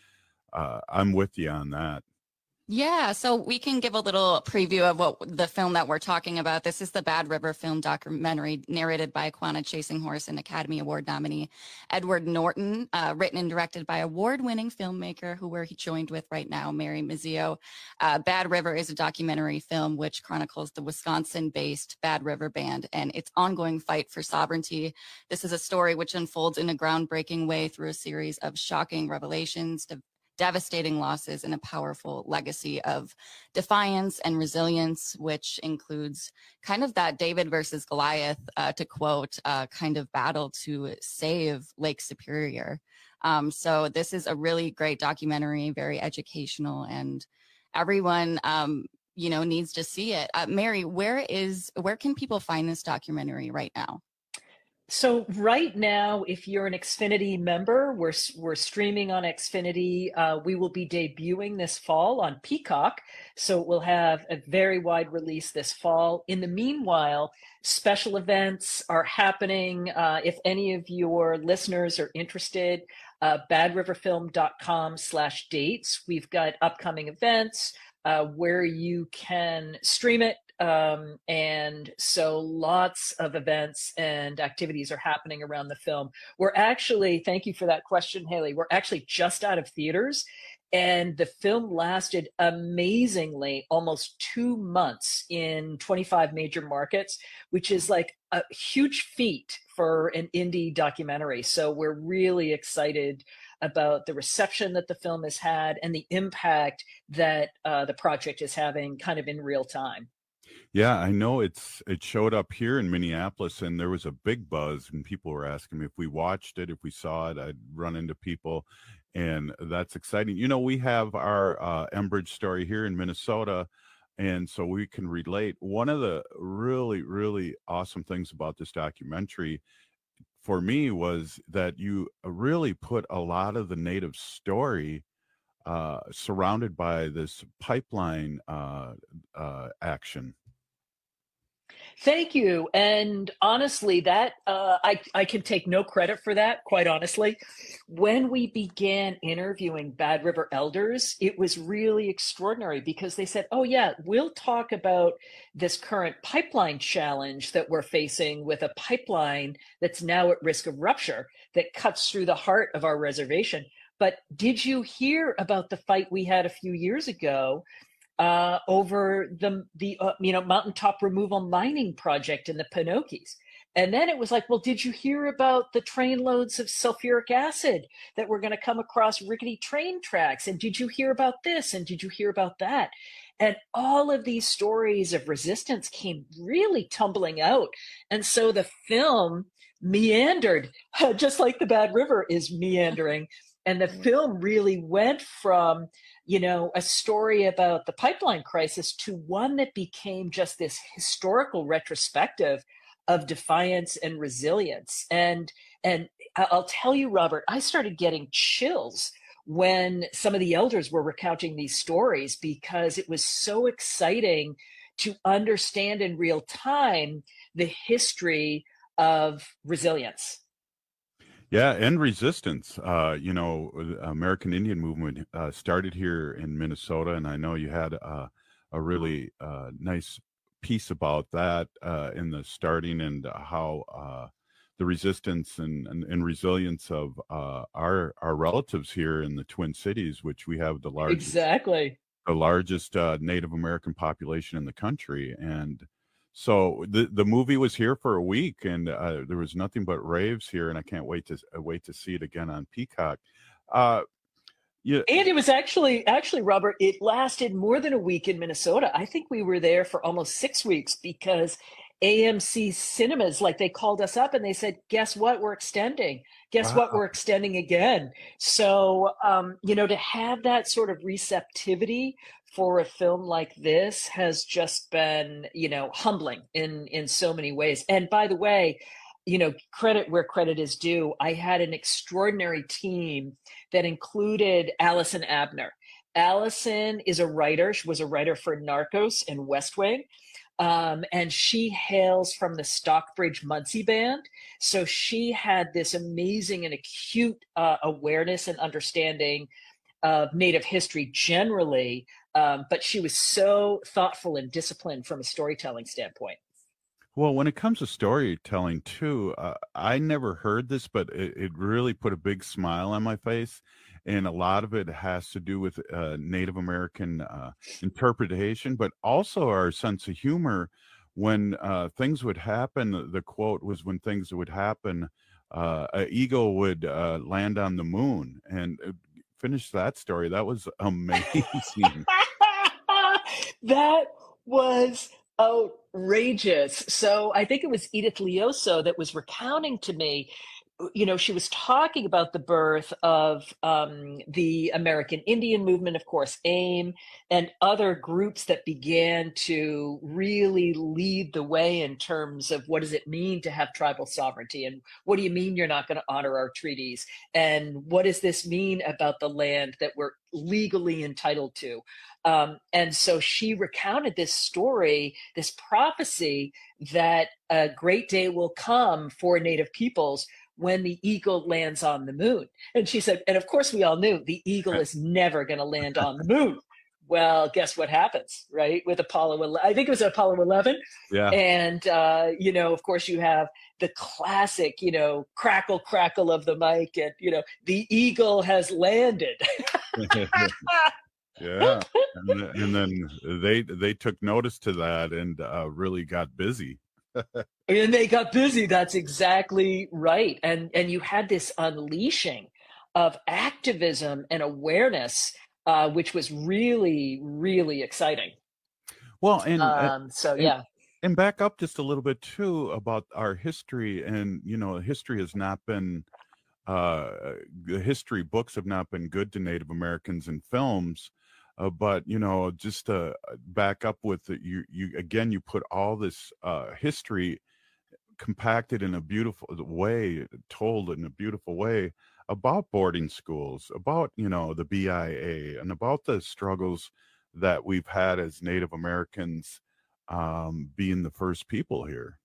uh, I'm with you on that. Yeah, so we can give a little preview of what the film that we're talking about. This is the Bad River film documentary narrated by Quanah Chasing Horse and Academy Award nominee Edward Norton, uh, written and directed by award-winning filmmaker who we're joined with right now, Mary Mazio. Uh, Bad River is a documentary film which chronicles the Wisconsin-based Bad River Band and its ongoing fight for sovereignty. This is a story which unfolds in a groundbreaking way through a series of shocking revelations, devastating losses, and a powerful legacy of defiance and resilience, which includes kind of that David versus Goliath, uh, to quote, uh, kind of battle to save Lake Superior. Um, so this is a really great documentary, very educational, and everyone, um, you know, needs to see it. Uh, Mary, where is, where can people find this documentary right now? So right now, if you're an Xfinity member, we're we're streaming on Xfinity. Uh, we will be debuting this fall on Peacock, so we'll have a very wide release this fall. In the meanwhile, special events are happening. Uh, if any of your listeners are interested, uh, badriverfilm.com slash dates. We've got upcoming events uh, where you can stream it. Um, and so lots of events and activities are happening around the film. We're actually, thank you for that question, Haley, we're actually just out of theaters, and the film lasted amazingly almost two months in twenty-five major markets, which is like a huge feat for an indie documentary. So we're really excited about the reception that the film has had and the impact that uh, the project is having kind of in real time. Yeah, I know it's it showed up here in Minneapolis, and there was a big buzz, and people were asking me if we watched it, if we saw it. I'd run into people, and that's exciting. You know, we have our uh, Enbridge story here in Minnesota, and so we can relate. One of the really, really awesome things about this documentary for me was that you really put a lot of the Native story uh, surrounded by this pipeline uh, uh, action. Thank you. And honestly, that uh, I, I can take no credit for that, quite honestly. When we began interviewing Bad River elders, it was really extraordinary because they said, oh, yeah, we'll talk about this current pipeline challenge that we're facing with a pipeline that's now at risk of rupture that cuts through the heart of our reservation. But did you hear about the fight we had a few years ago uh, over the, the uh, you know, mountaintop removal mining project in the Pinocchis? And then it was like, well, did you hear about the train loads of sulfuric acid that were going to come across rickety train tracks? And did you hear about this? And did you hear about that? And all of these stories of resistance came really tumbling out. And so the film meandered, just like the Bad River is meandering. And the film really went from, you know, a story about the pipeline crisis to one that became just this historical retrospective of defiance and resilience. And and I'll tell you, Robert, I started getting chills when some of the elders were recounting these stories because it was so exciting to understand in real time the history of resilience. Yeah, and resistance. Uh, you know, the American Indian movement uh, started here in Minnesota, and I know you had uh, a really uh, nice piece about that uh, in the starting and how uh, the resistance and, and, and resilience of uh, our our relatives here in the Twin Cities, which we have the largest Exactly. the largest uh, Native American population in the country, and so the the movie was here for a week, and uh, there was nothing but raves here, and I can't wait to uh, wait to see it again on Peacock. Uh, yeah, And it was actually, actually, Robert, it lasted more than a week in Minnesota. I think we were there for almost six weeks because A M C Cinemas, like they called us up and they said, guess what? We're extending. Guess what? Wow. We're extending again. So, um, you know, to have that sort of receptivity for a film like this has just been, you know, humbling in, in so many ways. And by the way, you know, credit where credit is due. I had an extraordinary team that included Allison Abner. Allison is a writer. She was a writer for Narcos and West Wing. Um, and she hails from the Stockbridge Muncie Band. So she had this amazing and acute uh, awareness and understanding of Native history generally. Um, but she was so thoughtful and disciplined from a storytelling standpoint. Well, when it comes to storytelling too, uh, I never heard this, but it, it really put a big smile on my face. And a lot of it has to do with uh, Native American uh, interpretation, but also our sense of humor. When uh, things would happen, the quote was, when things would happen, uh, an eagle would uh, land on the moon. And uh, finish that story. That was amazing. That was outrageous. So I think it was Edith Leoso that was recounting to me, you know, she was talking about the birth of um, the American Indian movement, of course, AIM, and other groups that began to really lead the way in terms of what does it mean to have tribal sovereignty, and what do you mean you're not going to honor our treaties, and what does this mean about the land that we're legally entitled to. Um, and so she recounted this story, this prophecy that a great day will come for Native peoples when the eagle lands on the moon. And she said, and of course we all knew the eagle is never going to land on the moon. Well, guess what happens, right? With Apollo eleven, I think it was Apollo eleven. Yeah. And, uh, you know, of course you have the classic, you know, crackle, crackle of the mic, and, you know, the eagle has landed. Yeah, and, and then they they took notice to that and uh, really got busy. And they got busy. That's exactly right. And and you had this unleashing of activism and awareness, uh, which was really, really exciting. Well, and um, so and, yeah, and back up just a little bit too about our history, and you know, history has not been. Uh, the history books have not been good to Native Americans in films. Uh, but you know, just to back up with the, you, you again, you put all this uh, history compacted in a beautiful way, told in a beautiful way about boarding schools, about you know the B I A, and about the struggles that we've had as Native Americans um, being the first people here.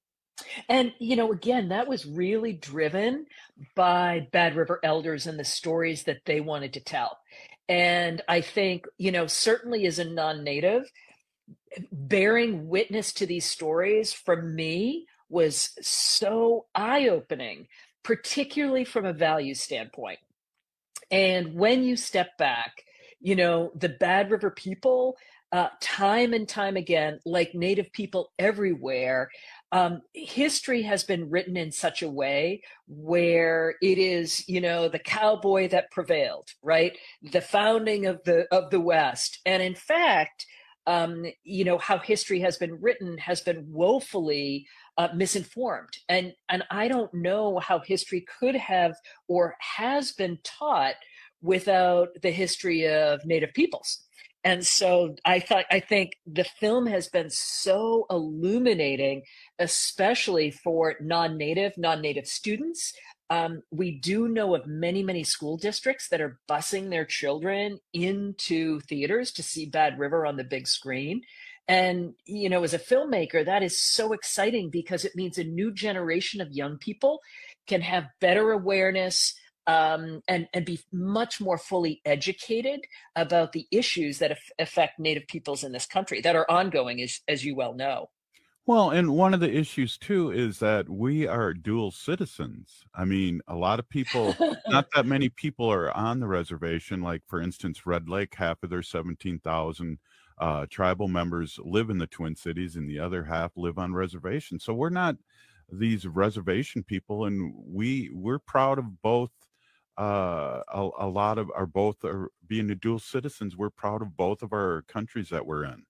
and you know, again, that was really driven by Bad River Elders and the stories that they wanted to tell. And I think, you know, certainly as a non-Native, bearing witness to these stories for me was so eye-opening, particularly from a value standpoint. And when you step back, you know, the Bad River people, uh, time and time again, like Native people everywhere, um, history has been written in such a way where it is, you know, the cowboy that prevailed, right? The founding of the of the West, and in fact, um, you know, how history has been written has been woefully uh, misinformed, and and I don't know how history could have or has been taught without the history of Native peoples. And so I thought, I think the film has been so illuminating, especially for non-Native, non-Native students. Um, we do know of many, many school districts that are busing their children into theaters to see Bad River on the big screen. And, you know, as a filmmaker, that is so exciting because it means a new generation of young people can have better awareness um, and, and be much more fully educated about the issues that af- affect Native peoples in this country that are ongoing, as, as you well know. Well, and one of the issues too is that we are dual citizens. I mean, a lot of people, not that many people are on the reservation. Like, for instance, Red Lake, half of their seventeen thousand uh, tribal members live in the Twin Cities and the other half live on reservations. So we're not these reservation people, and we, we're proud of both. Uh, a, a lot of our both are being the dual citizens. We're proud of both of our countries that we're in.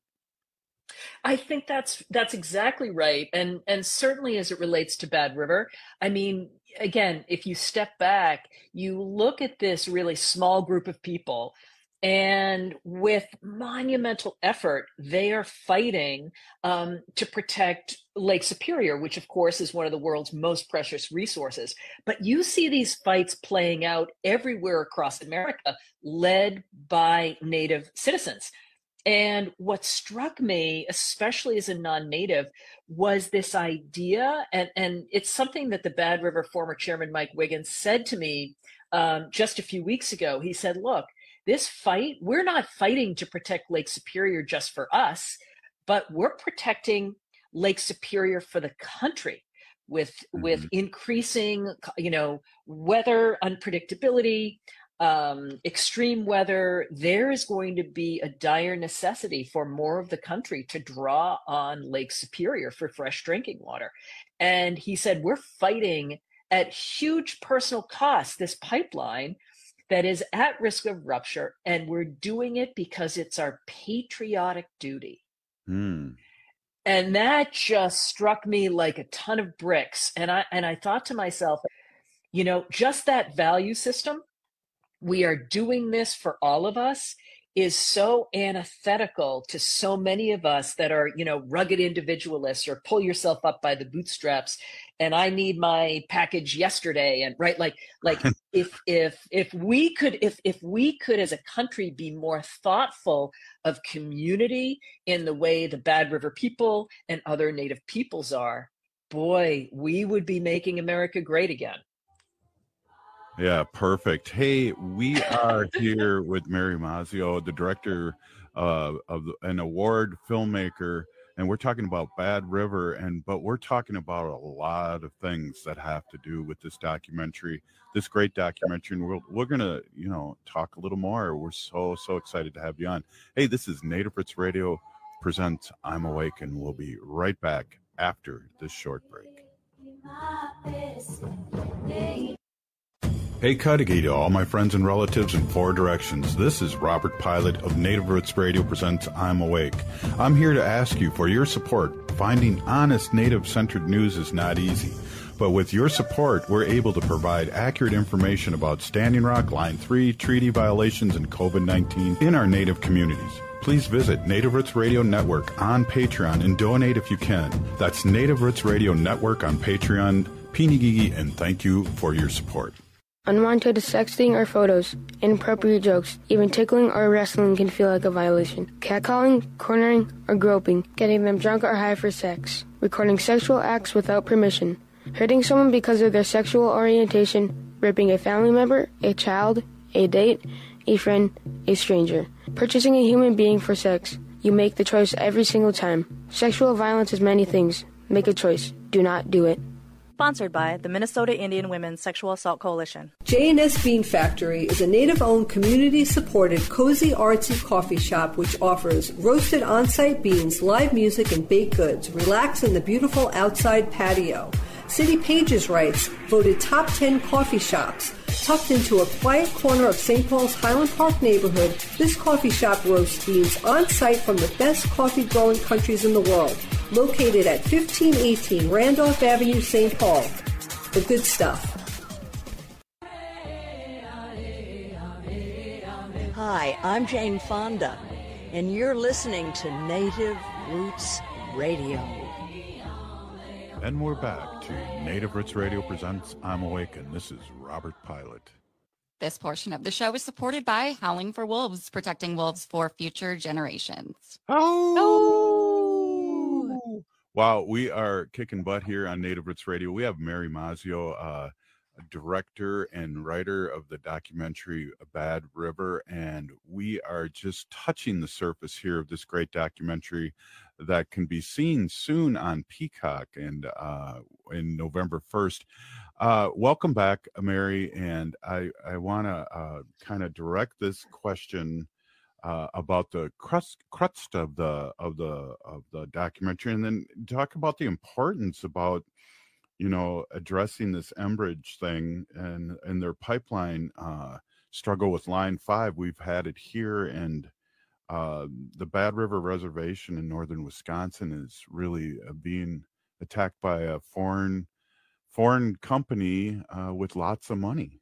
I think that's that's exactly right. And and certainly as it relates to Bad River, I mean, again, if you step back, you look at this really small group of people, and with monumental effort, they are fighting um, to protect Lake Superior, which of course is one of the world's most precious resources. But you see these fights playing out everywhere across America, led by Native citizens. And what struck me, especially as a non-Native, was this idea, and, and it's something that the Bad River former chairman Mike Wiggins said to me um, just a few weeks ago. He said, look, this fight, we're not fighting to protect Lake Superior just for us, but we're protecting Lake Superior for the country with, mm-hmm. with increasing, you know, weather unpredictability, Um, extreme weather. There is going to be a dire necessity for more of the country to draw on Lake Superior for fresh drinking water. And he said, we're fighting at huge personal cost this pipeline that is at risk of rupture, and we're doing it because it's our patriotic duty. Mm. And that just struck me like a ton of bricks. And I, and I thought to myself, you know, just that value system, we are doing this for all of us, is so antithetical to so many of us that are, you know, rugged individualists or pull yourself up by the bootstraps. And I need my package yesterday. And right, like, like if if if we could, if if we could as a country be more thoughtful of community in the way the Bad River people and other Native peoples are, boy, we would be making America great again. Yeah, perfect. Hey, we are here with Mary Mazzio, the director uh, of the, an award filmmaker, and we're talking about Bad River, and but we're talking about a lot of things that have to do with this documentary, this great documentary, and we're, we're going to, you know, talk a little more. We're so, so excited to have you on. Hey, this is Native Roots Radio presents I'm Awake, and we'll be right back after this short break. Hey, Cudahy to all my friends and relatives in four directions. This is Robert Pilot of Native Roots Radio presents I'm Awake. I'm here to ask you for your support. Finding honest Native-centered news is not easy. But with your support, we're able to provide accurate information about Standing Rock, Line three, treaty violations, and COVID nineteen in our Native communities. Please visit Native Roots Radio Network on Patreon and donate if you can. That's Native Roots Radio Network on Patreon. Pinigigi, and thank you for your support. Unwanted sexting or photos, inappropriate jokes, even tickling or wrestling can feel like a violation. Catcalling, cornering, or groping, getting them drunk or high for sex, recording sexual acts without permission, hurting someone because of their sexual orientation, raping a family member, a child, a date, a friend, a stranger, purchasing a human being for sex. You make the choice every single time. Sexual violence is many things. Make a choice. Do not do it. Sponsored by the Minnesota Indian Women's Sexual Assault Coalition. J and S Bean Factory is a Native-owned, community-supported, cozy, artsy coffee shop which offers roasted on-site beans, live music, and baked goods. Relax in the beautiful outside patio. City Pages writes, voted top ten coffee shops. Tucked into a quiet corner of Saint Paul's Highland Park neighborhood, this coffee shop roasts beans on-site from the best coffee-growing countries in the world. Located at fifteen eighteen Randolph Avenue, Saint Paul. The good stuff. Hi, I'm Jane Fonda, and you're listening to Native Roots Radio. And we're back to Native Roots Radio presents I'm Awake, and this is Robert Pilot. This portion of the show is supported by Howling for Wolves, protecting wolves for future generations. Oh! Wow, we are kicking butt here on Native Roots Radio. We have Mary Mazzio, uh, director and writer of the documentary Bad River, and we are just touching the surface here of this great documentary that can be seen soon on Peacock and uh, in November first. Uh, welcome back, Mary, and I, I want to uh, kind of direct this question Uh, about the crust, crust of the of the of the documentary, and then talk about the importance about you know addressing this Enbridge thing and and their pipeline uh, struggle with Line Five. We've had it here, and uh, the Bad River Reservation in northern Wisconsin is really uh, being attacked by a foreign foreign company uh, with lots of money.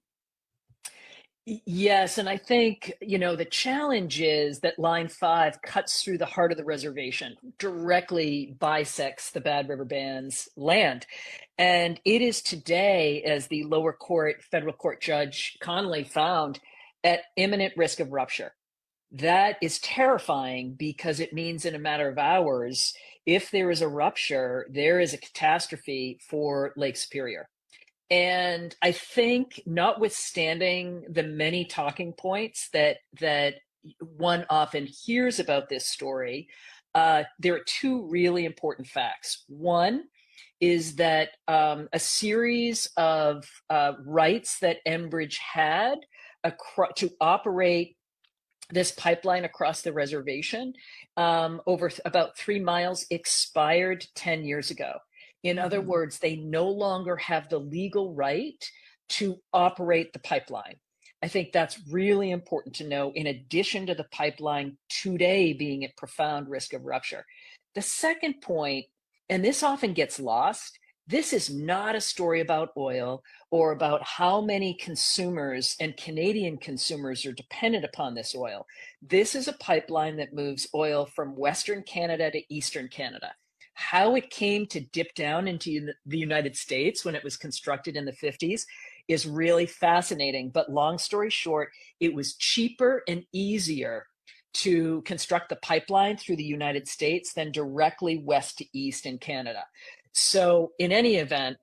Yes, and I think, you know, the challenge is that Line five cuts through the heart of the reservation, directly bisects the Bad River Band's land. And it is today, as the lower court, federal court judge Connolly found, at imminent risk of rupture. That is terrifying because it means in a matter of hours, if there is a rupture, there is a catastrophe for Lake Superior. And I think, notwithstanding the many talking points that that one often hears about this story, uh, there are two really important facts. One is that um, a series of uh, rights that Enbridge had acro- to operate this pipeline across the reservation um, over th- about three miles expired ten years ago. In other words, they no longer have the legal right to operate the pipeline. I think that's really important to know, in addition to the pipeline today being at profound risk of rupture. The second point, and this often gets lost, this is not a story about oil or about how many consumers and Canadian consumers are dependent upon this oil. This is a pipeline that moves oil from Western Canada to Eastern Canada. How it came to dip down into the United States when it was constructed in the fifties is really fascinating. But long story short, it was cheaper and easier to construct the pipeline through the United States than directly west to east in Canada. So in any event,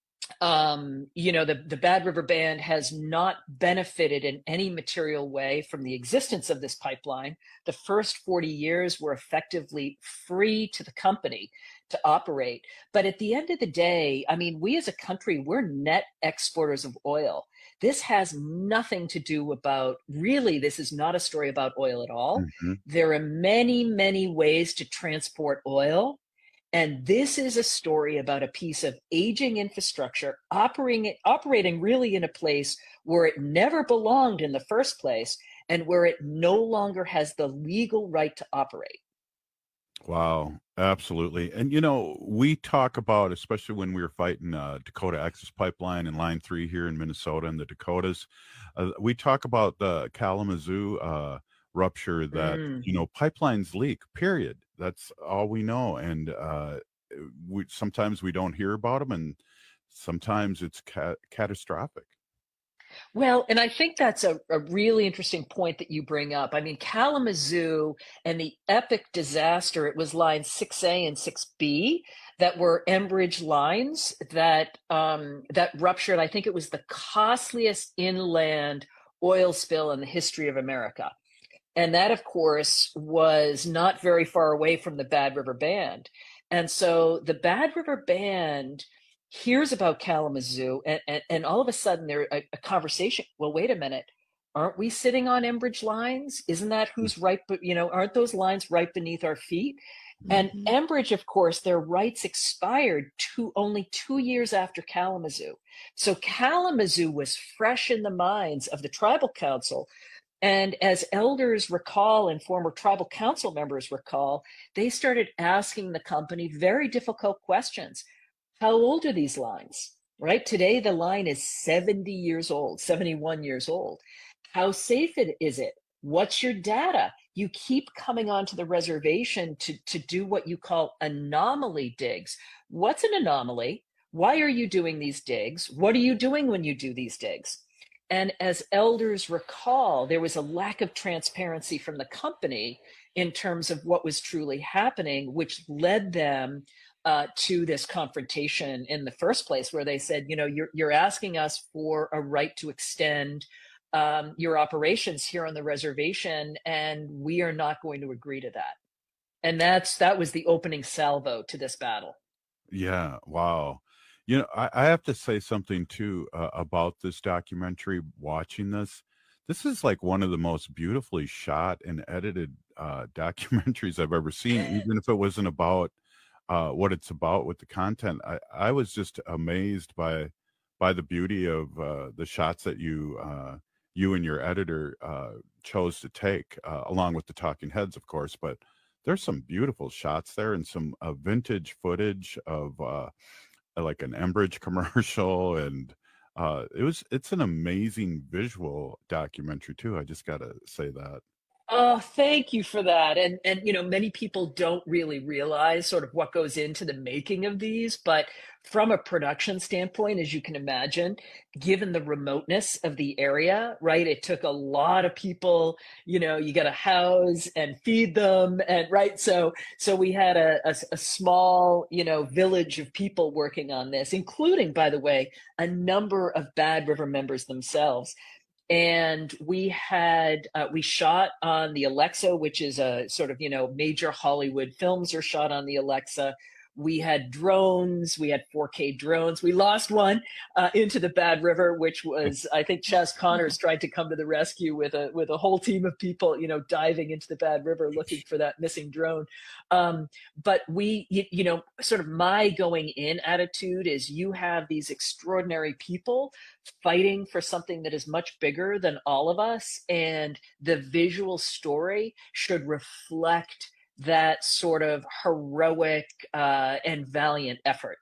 um, you know, the, the Bad River Band has not benefited in any material way from the existence of this pipeline. The first forty years were effectively free to the company to operate. But at the end of the day, I mean, we as a country, we're net exporters of oil. This has nothing to do about, really, this is not a story about oil at all. Mm-hmm. There are many, many ways to transport oil. And this is a story about a piece of aging infrastructure operating, operating really in a place where it never belonged in the first place and where it no longer has the legal right to operate. Wow, absolutely. And, you know, we talk about, especially when we were fighting uh, Dakota Access Pipeline and Line three here in Minnesota and the Dakotas, uh, we talk about the Kalamazoo uh, rupture that, mm. you know, pipelines leak, period. That's all we know. And uh, we sometimes we don't hear about them, and sometimes it's ca- catastrophic. Well, and I think that's a, a really interesting point that you bring up. I mean, Kalamazoo and the epic disaster, it was line six A and six B that were Enbridge lines that um, that ruptured. I think it was the costliest inland oil spill in the history of America. And that, of course, was not very far away from the Bad River Band. And so the Bad River Band hears about Kalamazoo, and, and, and all of a sudden there's a, a conversation. Well, wait a minute. Aren't we sitting on Enbridge lines? Isn't that who's right? But, you know, aren't those lines right beneath our feet? Mm-hmm. And Enbridge, of course, their rights expired two, only two years after Kalamazoo. So Kalamazoo was fresh in the minds of the tribal council. And as elders recall and former tribal council members recall, they started asking the company very difficult questions. How old are these lines? Right? Today, the line is seventy years old, seventy-one years old. How safe it, is it? What's your data? You keep coming onto the reservation to, to do what you call anomaly digs. What's an anomaly? Why are you doing these digs? What are you doing when you do these digs? And as elders recall, there was a lack of transparency from the company in terms of what was truly happening, which led them uh, to this confrontation in the first place, where they said, you know, you're you're asking us for a right to extend um, your operations here on the reservation, and we are not going to agree to that. And that's that was the opening salvo to this battle. Yeah, wow. You know, I, I have to say something too uh, about this documentary. Watching this, this is like one of the most beautifully shot and edited uh, documentaries I've ever seen. Even if it wasn't about uh, what it's about with the content, I, I was just amazed by by the beauty of uh, the shots that you uh, you and your editor uh, chose to take, uh, along with the talking heads, of course. But there's some beautiful shots there, and some uh, vintage footage of uh, like an Enbridge commercial, and uh, it was it's an amazing visual documentary too. I just gotta say that. Oh, thank you for that. And and you know, many people don't really realize sort of what goes into the making of these, but from a production standpoint, as you can imagine, given the remoteness of the area, right? It took a lot of people, you know, you got to house and feed them, and right. So so we had a, a, a small, you know, village of people working on this, including, by the way, a number of Bad River members themselves. And we had, uh, we shot on the Alexa, which is a sort of, you know, major Hollywood films are shot on the Alexa. We had drones, we had four K drones. We lost one uh, into the Bad River, which was, I think Chaz Connors tried to come to the rescue with a with a whole team of people, you know, diving into the Bad River looking for that missing drone. Um, but we, you, you know, sort of my going in attitude is you have these extraordinary people fighting for something that is much bigger than all of us, and the visual story should reflect that sort of heroic uh, and valiant effort.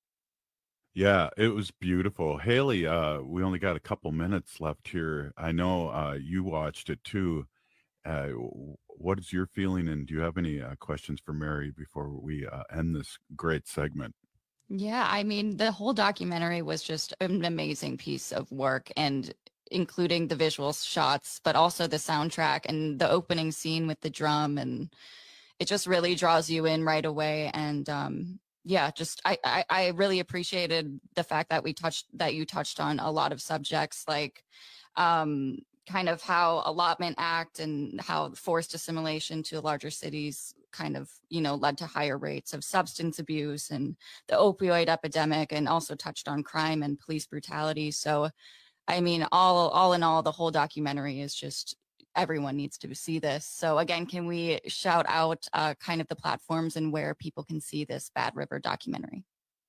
Yeah, it was beautiful. Haley, uh, we only got a couple minutes left here. I know uh, you watched it too. Uh, what is your feeling, and do you have any uh, questions for Mary before we uh, end this great segment? Yeah, I mean, the whole documentary was just an amazing piece of work, and including the visual shots, but also the soundtrack and the opening scene with the drum, and it just really draws you in right away. And um, yeah, just I, I I really appreciated the fact that we touched that you touched on a lot of subjects, like um, kind of how Allotment Act and how forced assimilation to larger cities kind of, you know, led to higher rates of substance abuse, and the opioid epidemic, and also touched on crime and police brutality. So, I mean, all all in all, the whole documentary is just, everyone needs to see this. So again, can we shout out uh, kind of the platforms and where people can see this Bad River documentary?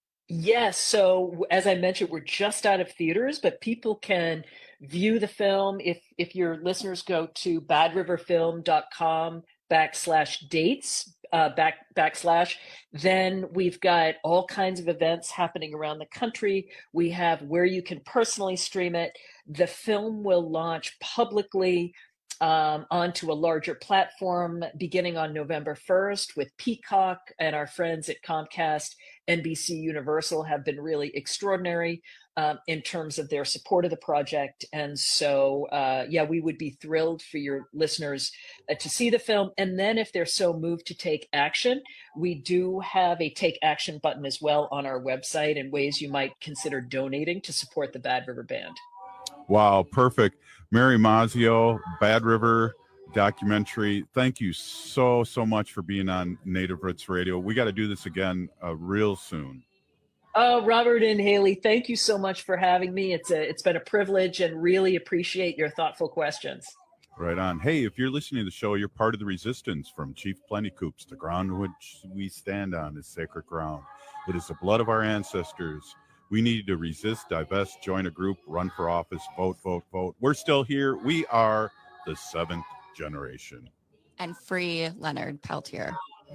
Yes. So as I mentioned, we're just out of theaters, but people can view the film. If if your listeners go to bad river film dot com backslash dates, uh, back backslash, then we've got all kinds of events happening around the country. We have where you can personally stream it. The film will launch publicly um, onto a larger platform beginning on November first with Peacock, and our friends at Comcast, N B C Universal have been really extraordinary um, in terms of their support of the project. And so, uh, yeah, we would be thrilled for your listeners uh, to see the film. And then if they're so moved to take action, we do have a take action button as well on our website, and ways you might consider donating to support the Bad River Band. Wow, perfect. Mary Mazzio, Bad River documentary. Thank you so, so much for being on Native Roots Radio. We got to do this again uh, real soon. Oh, Robert and Haley, thank you so much for having me. It's a, it's been a privilege, and really appreciate your thoughtful questions. Right on. Hey, if you're listening to the show, you're part of the resistance from Chief Plentycoops. The ground which we stand on is sacred ground. It is the blood of our ancestors. We need to resist, divest, join a group, run for office, vote, vote, vote. We're still here. We are the seventh generation. And free Leonard Peltier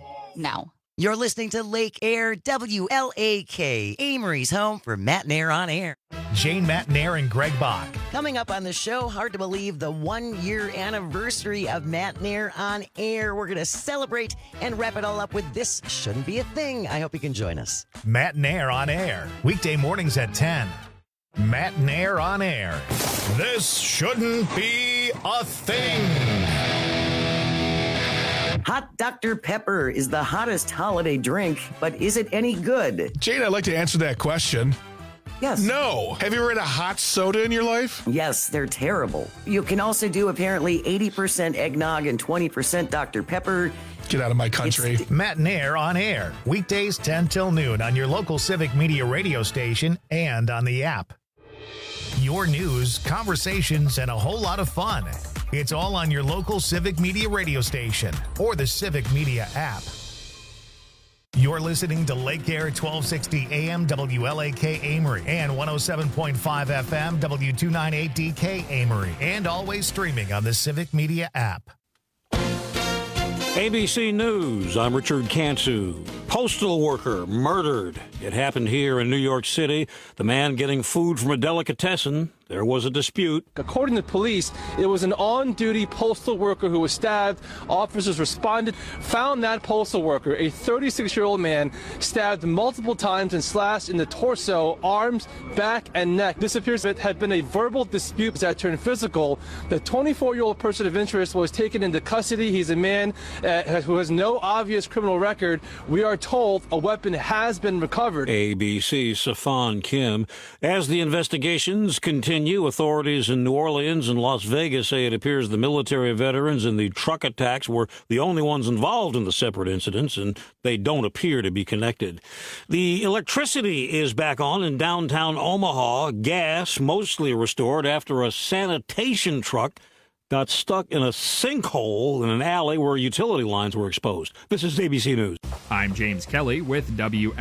now. You're listening to Lake Air, W L A K, Amory's home for Matt Nair on Air. Jane Matt Nair and Greg Bach. Coming up on the show, hard to believe, the one-year anniversary of Matt Nair on Air. We're going to celebrate and wrap it all up with This Shouldn't Be a Thing. I hope you can join us. Matt Nair on Air, weekday mornings at ten. Matt Nair on Air. This shouldn't be a thing. Hot Doctor Pepper is the hottest holiday drink, but is it any good? Jane, I'd like to answer that question. Yes. No. Have you ever had a hot soda in your life? Yes, they're terrible. You can also do apparently eighty percent eggnog and twenty percent Doctor Pepper. Get out of my country. It's Matt Nair on air. Weekdays ten till noon on your local Civic Media radio station and on the app. Your news, conversations, and a whole lot of fun. It's all on your local Civic Media radio station or the Civic Media app. You're listening to Lake Air twelve sixty A M W L A K Amory and one oh seven point five F M W two ninety-eight D K Amory, and always streaming on the Civic Media app. A B C News, I'm Richard Cantu. Postal worker murdered. It happened here in New York City. The man getting food from a delicatessen. There was a dispute. According to police, it was an on-duty postal worker who was stabbed. Officers responded, found that postal worker, a thirty-six-year-old man, stabbed multiple times and slashed in the torso, arms, back, and neck. This appears to have been a verbal dispute that turned physical. The twenty-four-year-old person of interest was taken into custody. He's a man uh, who has no obvious criminal record. We are told a weapon has been recovered. A B C's Safan Kim. As the investigations continue, authorities in New Orleans and Las Vegas say it appears the military veterans and the truck attacks were the only ones involved in the separate incidents, and they don't appear to be connected. The electricity is back on in downtown Omaha. Gas mostly restored after a sanitation truck got stuck in a sinkhole in an alley where utility lines were exposed. This is A B C News. I'm James Kelly with W